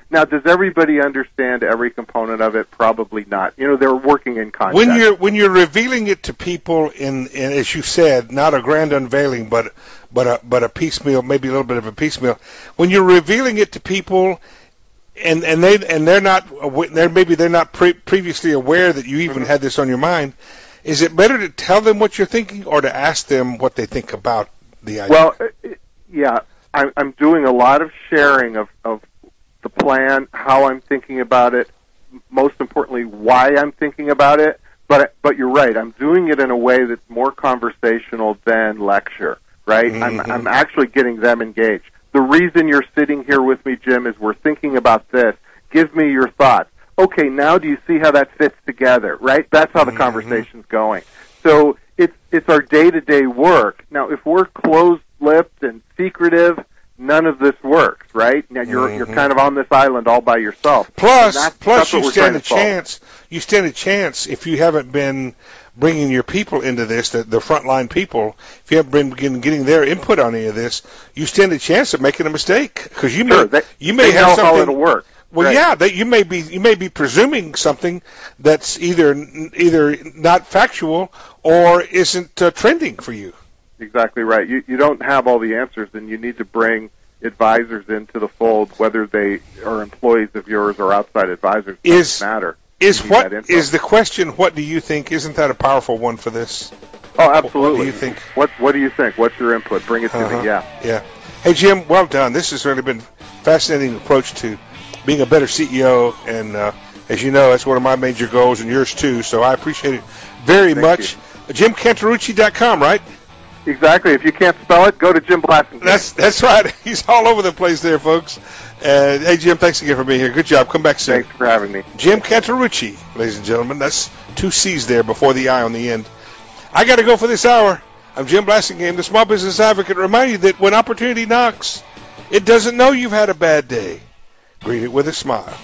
Now, does everybody understand every component of it? Probably not. You know, they're working in context. When you're when you're revealing it to people in, in as you said, not a grand unveiling, but but a but a piecemeal, maybe a little bit of a piecemeal. When you're revealing it to people, and and they and they're not they're maybe they're not pre- previously aware that you even mm-hmm. had this on your mind. Is it better to tell them what you're thinking, or to ask them what they think about the idea? Well, yeah, I'm, I'm doing a lot of sharing of, of the plan, how I'm thinking about it, most importantly, why I'm thinking about it. But but you're right, I'm doing it in a way that's more conversational than lecture, right? Mm-hmm. I'm, I'm actually getting them engaged. The reason you're sitting here with me, Jim, is we're thinking about this. Give me your thoughts. Okay, now do you see how that fits together, right? That's how the mm-hmm. conversation's going. So it's it's our day-to-day work. Now, if we're closed-lipped and secretive, none of this works, right? Now you're mm-hmm. you're kind of on this island all by yourself. Plus, that's, plus that's you stand a chance. You stand a chance if you haven't been bringing your people into this, the, the frontline people. If you haven't been getting, getting their input on any of this, you stand a chance of making a mistake because you sure, may they, you may they have know something. How it'll work. Well, right. yeah, that you may be you may be presuming something that's either either not factual or isn't uh, trending for you. Exactly right. You you don't have all the answers, and you need to bring advisors into the fold, whether they are employees of yours or outside advisors. Doesn't is matter. Is what is the question? What do you think? Isn't that a powerful one for this? Oh, absolutely. What do you think? What What do you think? What's your input? Bring it to uh-huh. me. Yeah. Yeah. Hey, Jim. Well done. This has really been a fascinating approach to being a better C E O, and uh, as you know, that's one of my major goals, and yours too. So I appreciate it very Thank much. You. Jim Cantarucci dot com, right? Exactly. If you can't spell it, go to Jim Blassingame. That's that's right. He's all over the place there, folks. Uh, hey, Jim, thanks again for being here. Good job. Come back soon. Thanks for having me. Jim Cantarucci, ladies and gentlemen. That's two C's there before the I on the end. I got to go for this hour. I'm Jim Blassingame, the Small Business Advocate. Remind you that when opportunity knocks, it doesn't know you've had a bad day. Greet it with a smile.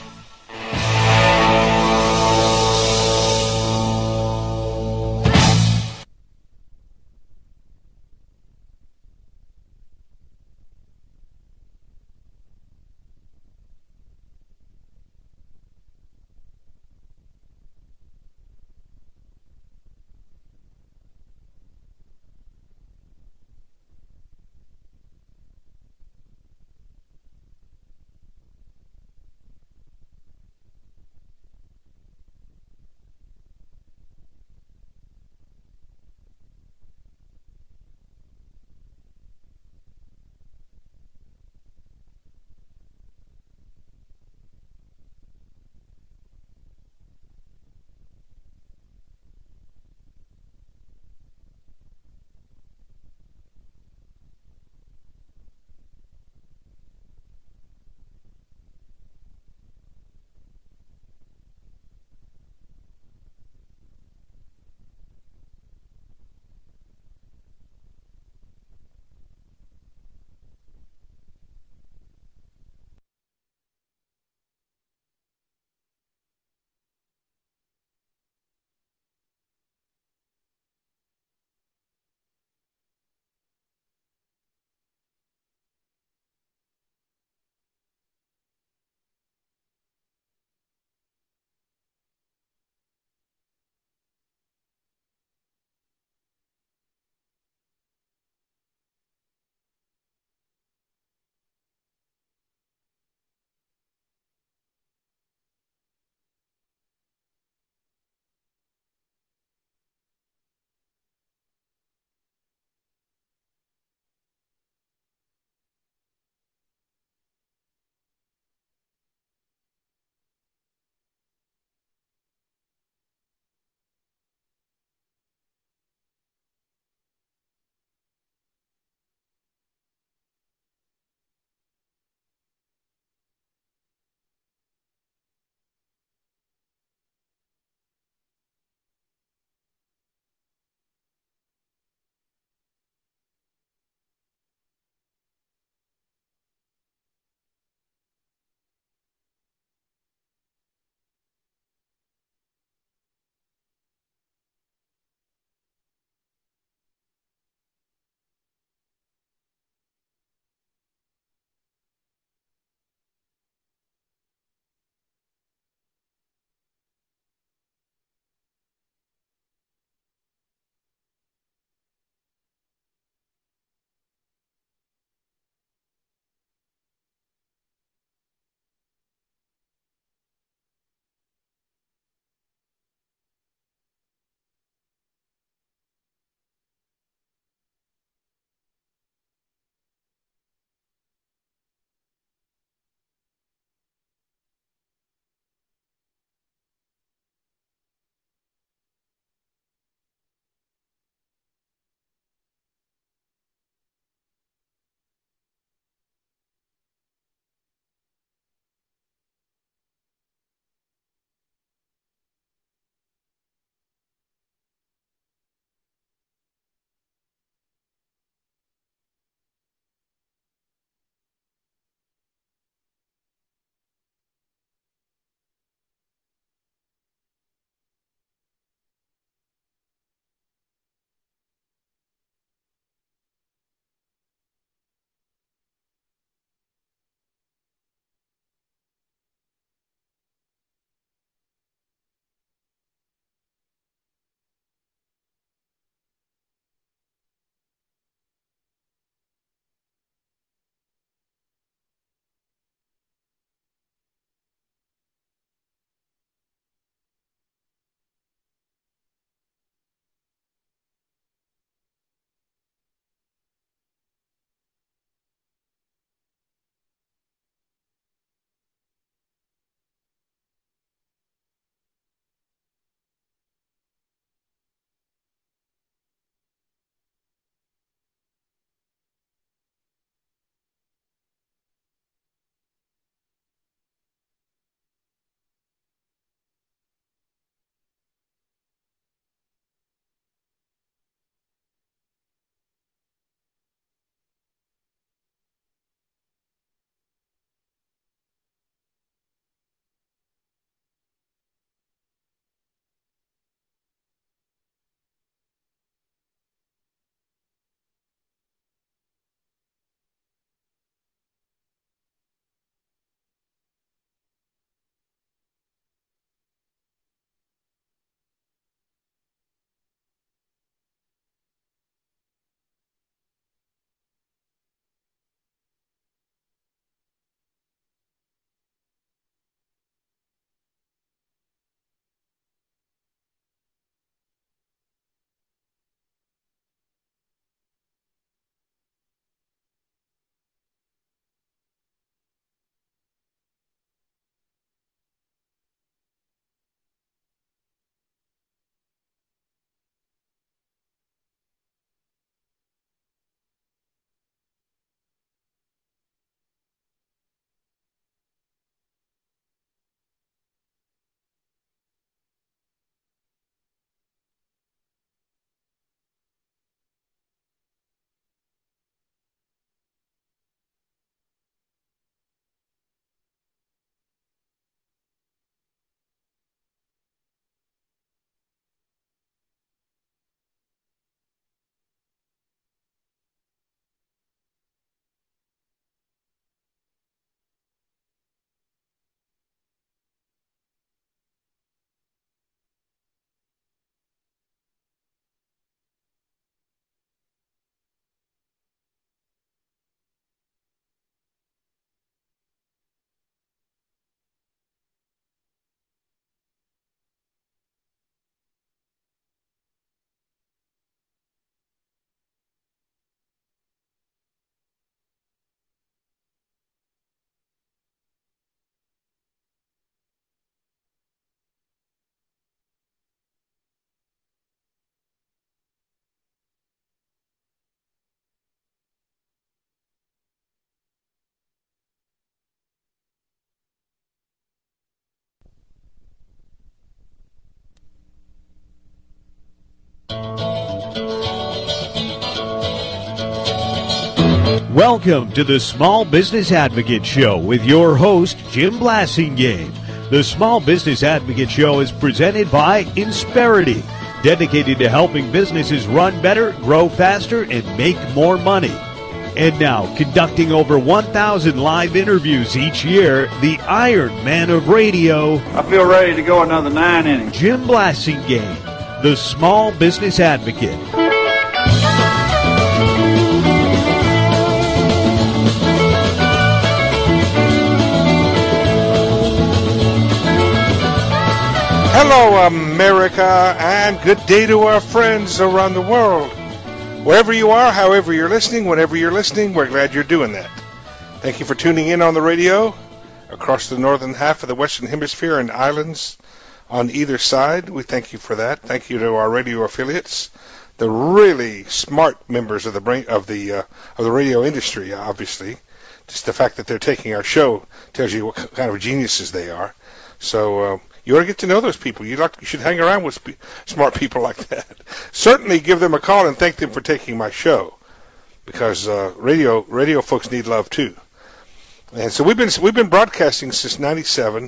Welcome to the Small Business Advocate Show with your host, Jim Blasingame. The Small Business Advocate Show is presented by Insperity, dedicated to helping businesses run better, grow faster, and make more money. And now, conducting over one thousand live interviews each year, the Iron Man of radio. I feel ready to go another nine innings. Jim Blasingame, the Small Business Advocate. Hello, America, and good day to our friends around the world. Wherever you are, however you're listening, whenever you're listening, we're glad you're doing that. Thank you for tuning in on the radio across the northern half of the Western Hemisphere and islands on either side. We thank you for that. Thank you to our radio affiliates, the really smart members of the brain, of the uh, of the radio industry. Obviously, just the fact that they're taking our show tells you what kind of geniuses they are. So. Uh, You ought to get to know those people. You like, you should hang around with sp- smart people like that. Certainly give them a call and thank them for taking my show, because uh, radio radio folks need love too. And so we've been we've been broadcasting since ninety-seven,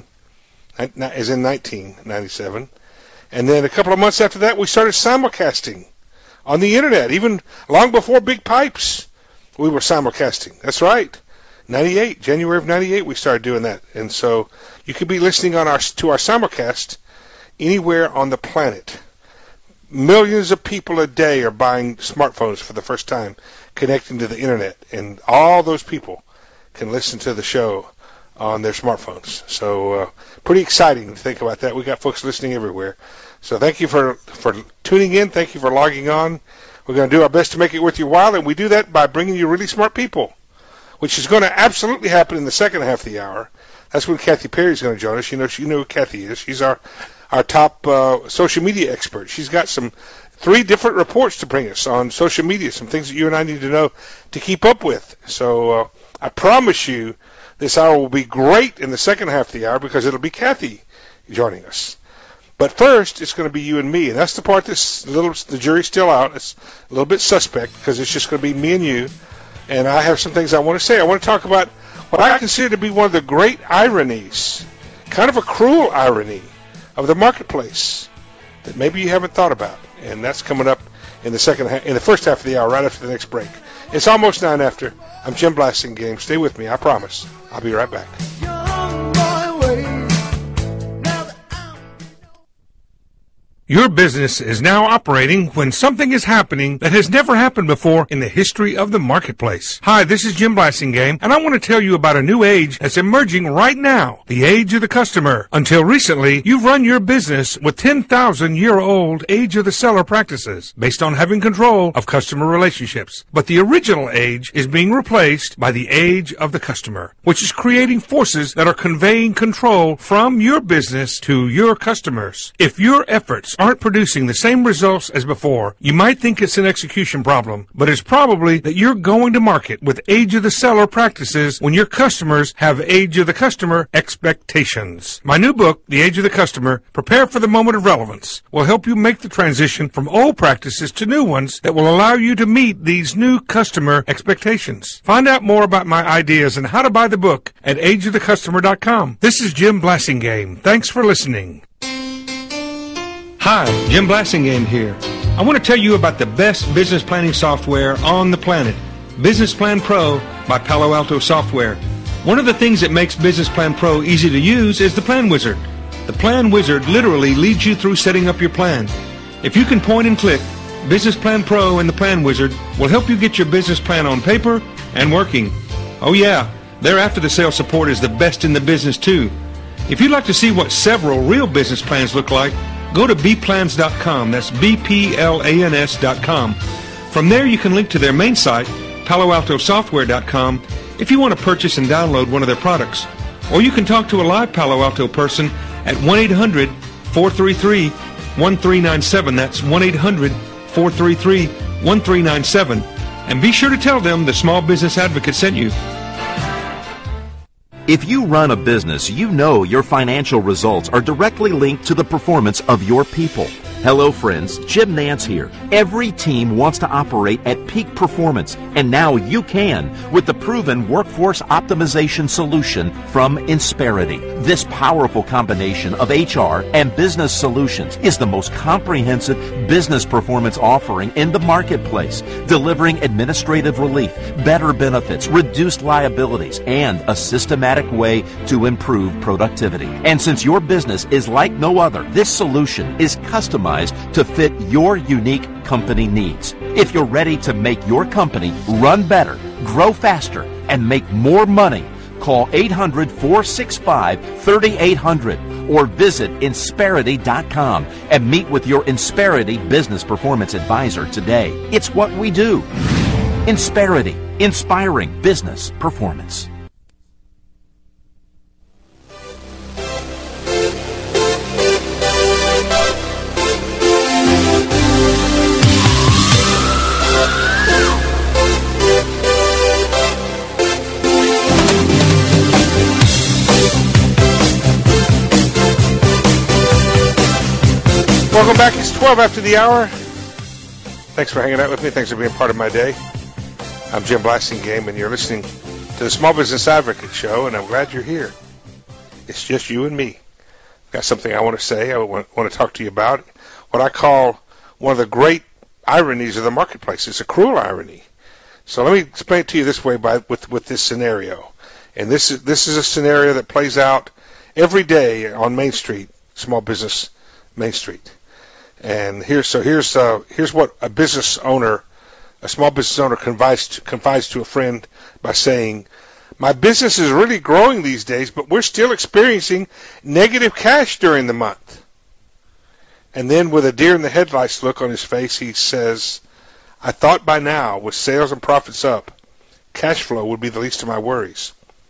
as in nineteen ninety-seven, and then a couple of months after that we started simulcasting on the internet. Even long before Big Pipes, we were simulcasting. That's right. ninety-eight, January of ninety-eight, we started doing that. And so you could be listening on our to our simulcast anywhere on the planet. Millions of people a day are buying smartphones for the first time, connecting to the internet, and all those people can listen to the show on their smartphones. So uh, pretty exciting to think about that. We got folks listening everywhere. So thank you for, for tuning in. Thank you for logging on. We're going to do our best to make it worth your while, and we do that by bringing you really smart people, which is going to absolutely happen in the second half of the hour. That's when Kathy Perry is going to join us. You know, she know who Kathy is. She's our our top uh, social media expert. She's got some three different reports to bring us on social media, some things that you and I need to know to keep up with. So uh, I promise you this hour will be great in the second half of the hour, because it'll be Kathy joining us. But first, it's going to be you and me, and that's the part that's a little, the jury's still out. It's a little bit suspect, because it's just going to be me and you. And I have some things I want to say. I want to talk about what I consider to be one of the great ironies, kind of a cruel irony, of the marketplace that maybe you haven't thought about. And that's coming up in the second, ha- in the first half of the hour, right after the next break. It's almost nine after. I'm Jim Blasingame. Stay with me. I promise. I'll be right back. Your business is now operating when something is happening that has never happened before in the history of the marketplace. Hi, this is Jim Blasingame, and I want to tell you about a new age that's emerging right now, the age of the customer. Until recently, you've run your business with ten thousand year old age of the seller practices based on having control of customer relationships. But the original age is being replaced by the age of the customer, which is creating forces that are conveying control from your business to your customers. If your efforts aren't producing the same results as before, you might think it's an execution problem, but it's probably that you're going to market with age of the seller practices when your customers have age of the customer expectations. My new book, The Age of the Customer, Prepare for the Moment of Relevance, will help you make the transition from old practices to new ones that will allow you to meet these new customer expectations. Find out more about my ideas and how to buy the book at age of the customer dot com. This is Jim Blasingame. Thanks for listening. Hi, Jim Blasingame here. I want to tell you about the best business planning software on the planet, Business Plan Pro by Palo Alto Software. One of the things that makes Business Plan Pro easy to use is the Plan Wizard. The Plan Wizard literally leads you through setting up your plan. If you can point and click, Business Plan Pro and the Plan Wizard will help you get your business plan on paper and working. Oh yeah, their after-the-sale support is the best in the business too. If you'd like to see what several real business plans look like, go to b plans dot com. That's B P L A N S dot com. From there, you can link to their main site, palo alto software dot com, if you want to purchase and download one of their products. Or you can talk to a live Palo Alto person at one eight hundred four three three one three nine seven. That's one eight hundred four three three one three nine seven. And be sure to tell them the Small Business Advocate sent you. If you run a business, you know your financial results are directly linked to the performance of your people. Hello, friends. Jim Nance here. Every team wants to operate at peak performance, and now you can with the proven workforce optimization solution from Insperity. This powerful combination of H R and business solutions is the most comprehensive business performance offering in the marketplace, delivering administrative relief, better benefits, reduced liabilities, and a systematic way to improve productivity. And since your business is like no other, this solution is customized to fit your unique company needs. If you're ready to make your company run better, grow faster, and make more money, call eight hundred, four six five, three eight zero zero or visit Insperity dot com and meet with your Insperity Business Performance Advisor today. It's what we do. Insperity, inspiring business performance. Welcome back. It's twelve after the hour. Thanks for hanging out with me. Thanks for being part of my day. I'm Jim Blassingame, and you're listening to the Small Business Advocate Show, and I'm glad you're here. It's just you and me. I've got something I want to say. I want, want to talk to you about what I call one of the great ironies of the marketplace. It's a cruel irony. So let me explain it to you this way by with, with this scenario. And this is, this is a scenario that plays out every day on Main Street, small business Main Street. And here's so here's uh, here's what a business owner, a small business owner confides to, confides to a friend by saying, "My business is really growing these days, but we're still experiencing negative cash during the month." And then, with a deer in the headlights look on his face, he says, "I thought by now, with sales and profits up, cash flow would be the least of my worries.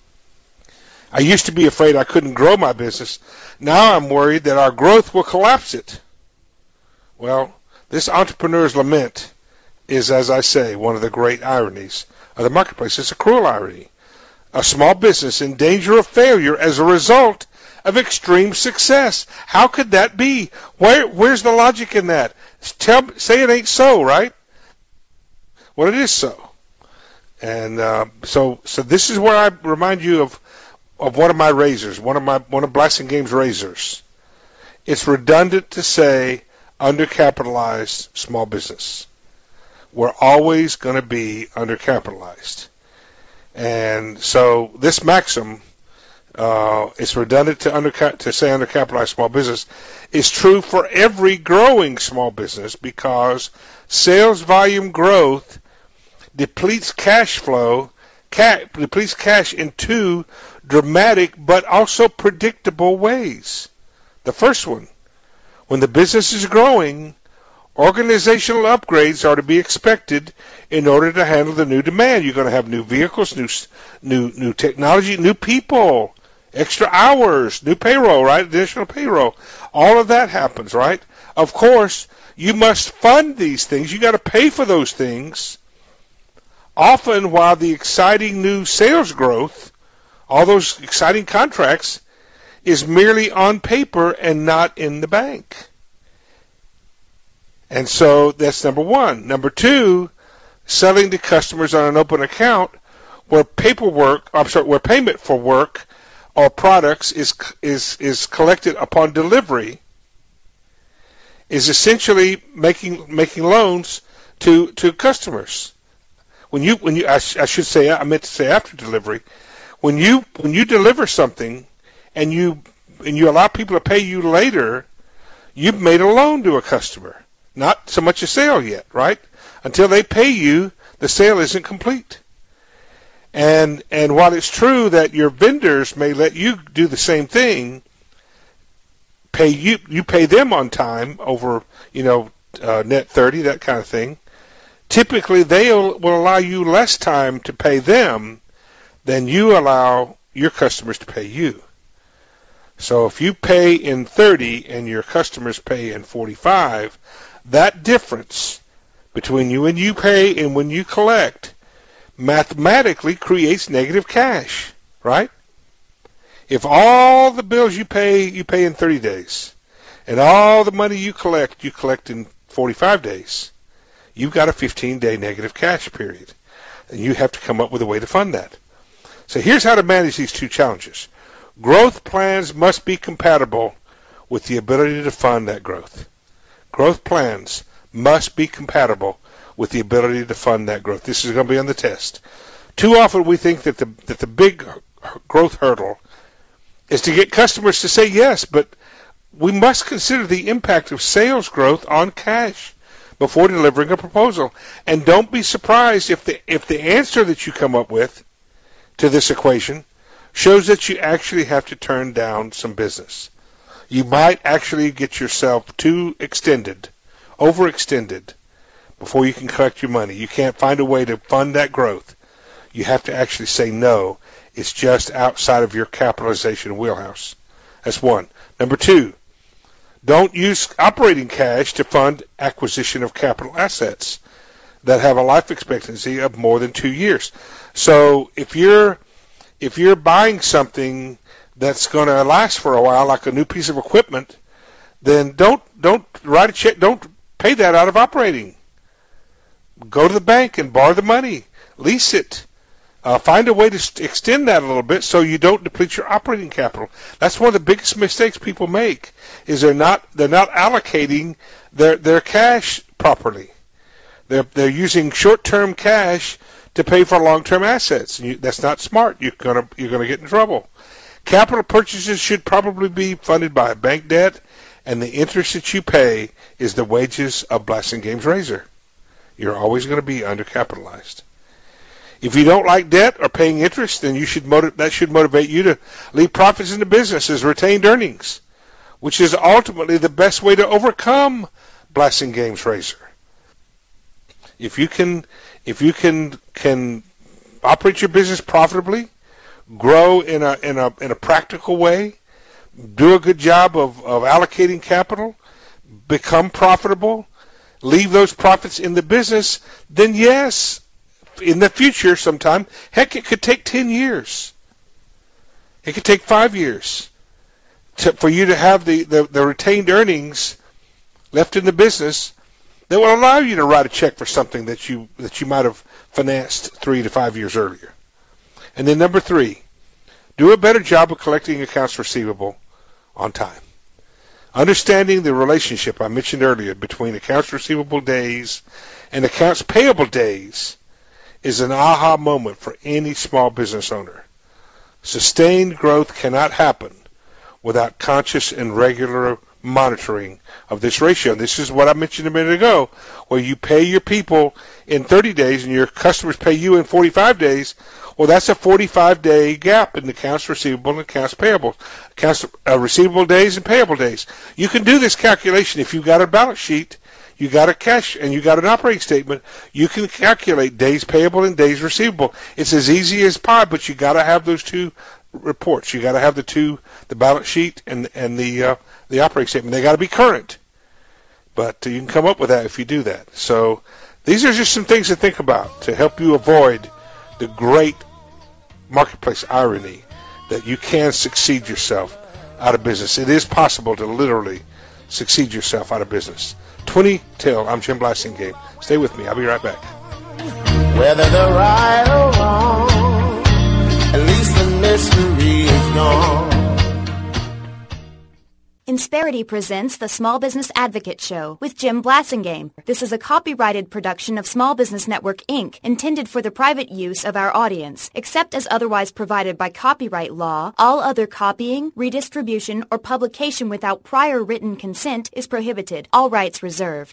I used to be afraid I couldn't grow my business. Now I'm worried that our growth will collapse it." Well, this entrepreneur's lament is, as I say, one of the great ironies of the marketplace. It's a cruel irony. A small business in danger of failure as a result of extreme success. How could that be? Where, where's the logic in that? Tell, say it ain't so, right? Well, it is so. And uh, so, so this is where I remind you of of one of my razors, one of my one of Blassingame's razors. It's redundant to say undercapitalized small business. We're always going to be undercapitalized. And so this maxim, uh, it's redundant to, underca- to say undercapitalized small business, is true for every growing small business because sales volume growth depletes cash flow, ca- depletes cash in two dramatic but also predictable ways. The first one, when the business is growing, organizational upgrades are to be expected in order to handle the new demand. You're going to have new vehicles, new new new technology, new people, extra hours, new payroll, right? Additional payroll. All of that happens, right? Of course, you must fund these things. You got to pay for those things. Often, while the exciting new sales growth, all those exciting contracts, is merely on paper and not in the bank. And so that's number one. Number two, selling to customers on an open account where paperwork, I'm sorry, where payment for work or products is is is collected upon delivery is essentially making making loans to to customers. When you when you I, sh- I should say I meant to say after delivery, when you when you deliver something and you and you allow people to pay you later, you've made a loan to a customer. Not so much a sale yet, right? Until they pay you, the sale isn't complete. And and while it's true that your vendors may let you do the same thing, pay you you pay them on time over, you know, uh, net thirty, that kind of thing. Typically, they will allow you less time to pay them than you allow your customers to pay you. So if you pay in thirty and your customers pay in forty-five, that difference between you and you pay and when you collect mathematically creates negative cash, right? If all the bills you pay, you pay in thirty days, and all the money you collect, you collect in forty-five days, you've got a fifteen-day negative cash period, and you have to come up with a way to fund that. So here's how to manage these two challenges. Growth plans must be compatible with the ability to fund that growth. Growth plans must be compatible with the ability to fund that growth. This is going to be on the test. Too often we think that the that the big growth hurdle is to get customers to say yes, but we must consider the impact of sales growth on cash before delivering a proposal. And don't be surprised if the if the answer that you come up with to this equation shows that you actually have to turn down some business. You might actually get yourself too extended, overextended, before you can collect your money. You can't find a way to fund that growth. You have to actually say no. It's just outside of your capitalization wheelhouse. That's one. Number two, don't use operating cash to fund acquisition of capital assets that have a life expectancy of more than two years. So if you're if you're buying something that's going to last for a while, like a new piece of equipment, then don't don't write a check. Don't pay that out of operating. Go to the bank and borrow the money. Lease it. Uh, find a way to st- extend that a little bit so you don't deplete your operating capital. That's one of the biggest mistakes people make, is they're not they're not allocating their their cash properly. They're they're using short-term cash to pay for long-term assets. You, that's not smart. You're gonna you're gonna get in trouble. Capital purchases should probably be funded by a bank debt, and the interest that you pay is the wages of Blasting Games Razor. You're always going to be undercapitalized. If you don't like debt or paying interest, then you should motiv- that should motivate you to leave profits in the business as retained earnings, which is ultimately the best way to overcome Blasting Games Razor. If you can, if you can can operate your business profitably, grow in a in a in a practical way, do a good job of, of allocating capital, become profitable, leave those profits in the business, then yes, in the future sometime, heck, it could take ten years. It could take five years to, for you to have the, the, the retained earnings left in the business that will allow you to write a check for something that you that you might have financed three to five years earlier. And then number three, do a better job of collecting accounts receivable on time. Understanding the relationship I mentioned earlier between accounts receivable days and accounts payable days is an aha moment for any small business owner. Sustained growth cannot happen without conscious and regular monitoring of this ratio. And this is what I mentioned a minute ago, where you pay your people in thirty days and your customers pay you in forty-five days. Well, that's a forty-five day gap in accounts receivable and accounts payable. Accounts uh, receivable days and payable days. You can do this calculation if you've got a balance sheet, you got a cash, and you got an operating statement. You can calculate days payable and days receivable. It's as easy as pie, but you got to have those two reports. You got to have the two, the balance sheet and and the uh, the operating statement. They got to be current. But uh, you can come up with that if you do that. So these are just some things to think about to help you avoid the great marketplace irony that you can succeed yourself out of business. It is possible to literally succeed yourself out of business. twenty till, I'm Jim Blasting Game. Stay with me. I'll be right back. Whether they're right or wrong, at least the mystery is gone. Insperity presents the Small Business Advocate Show with Jim Blasingame. This is a copyrighted production of Small Business Network, Incorporated, intended for the private use of our audience. Except as otherwise provided by copyright law, all other copying, redistribution, or publication without prior written consent is prohibited. All rights reserved.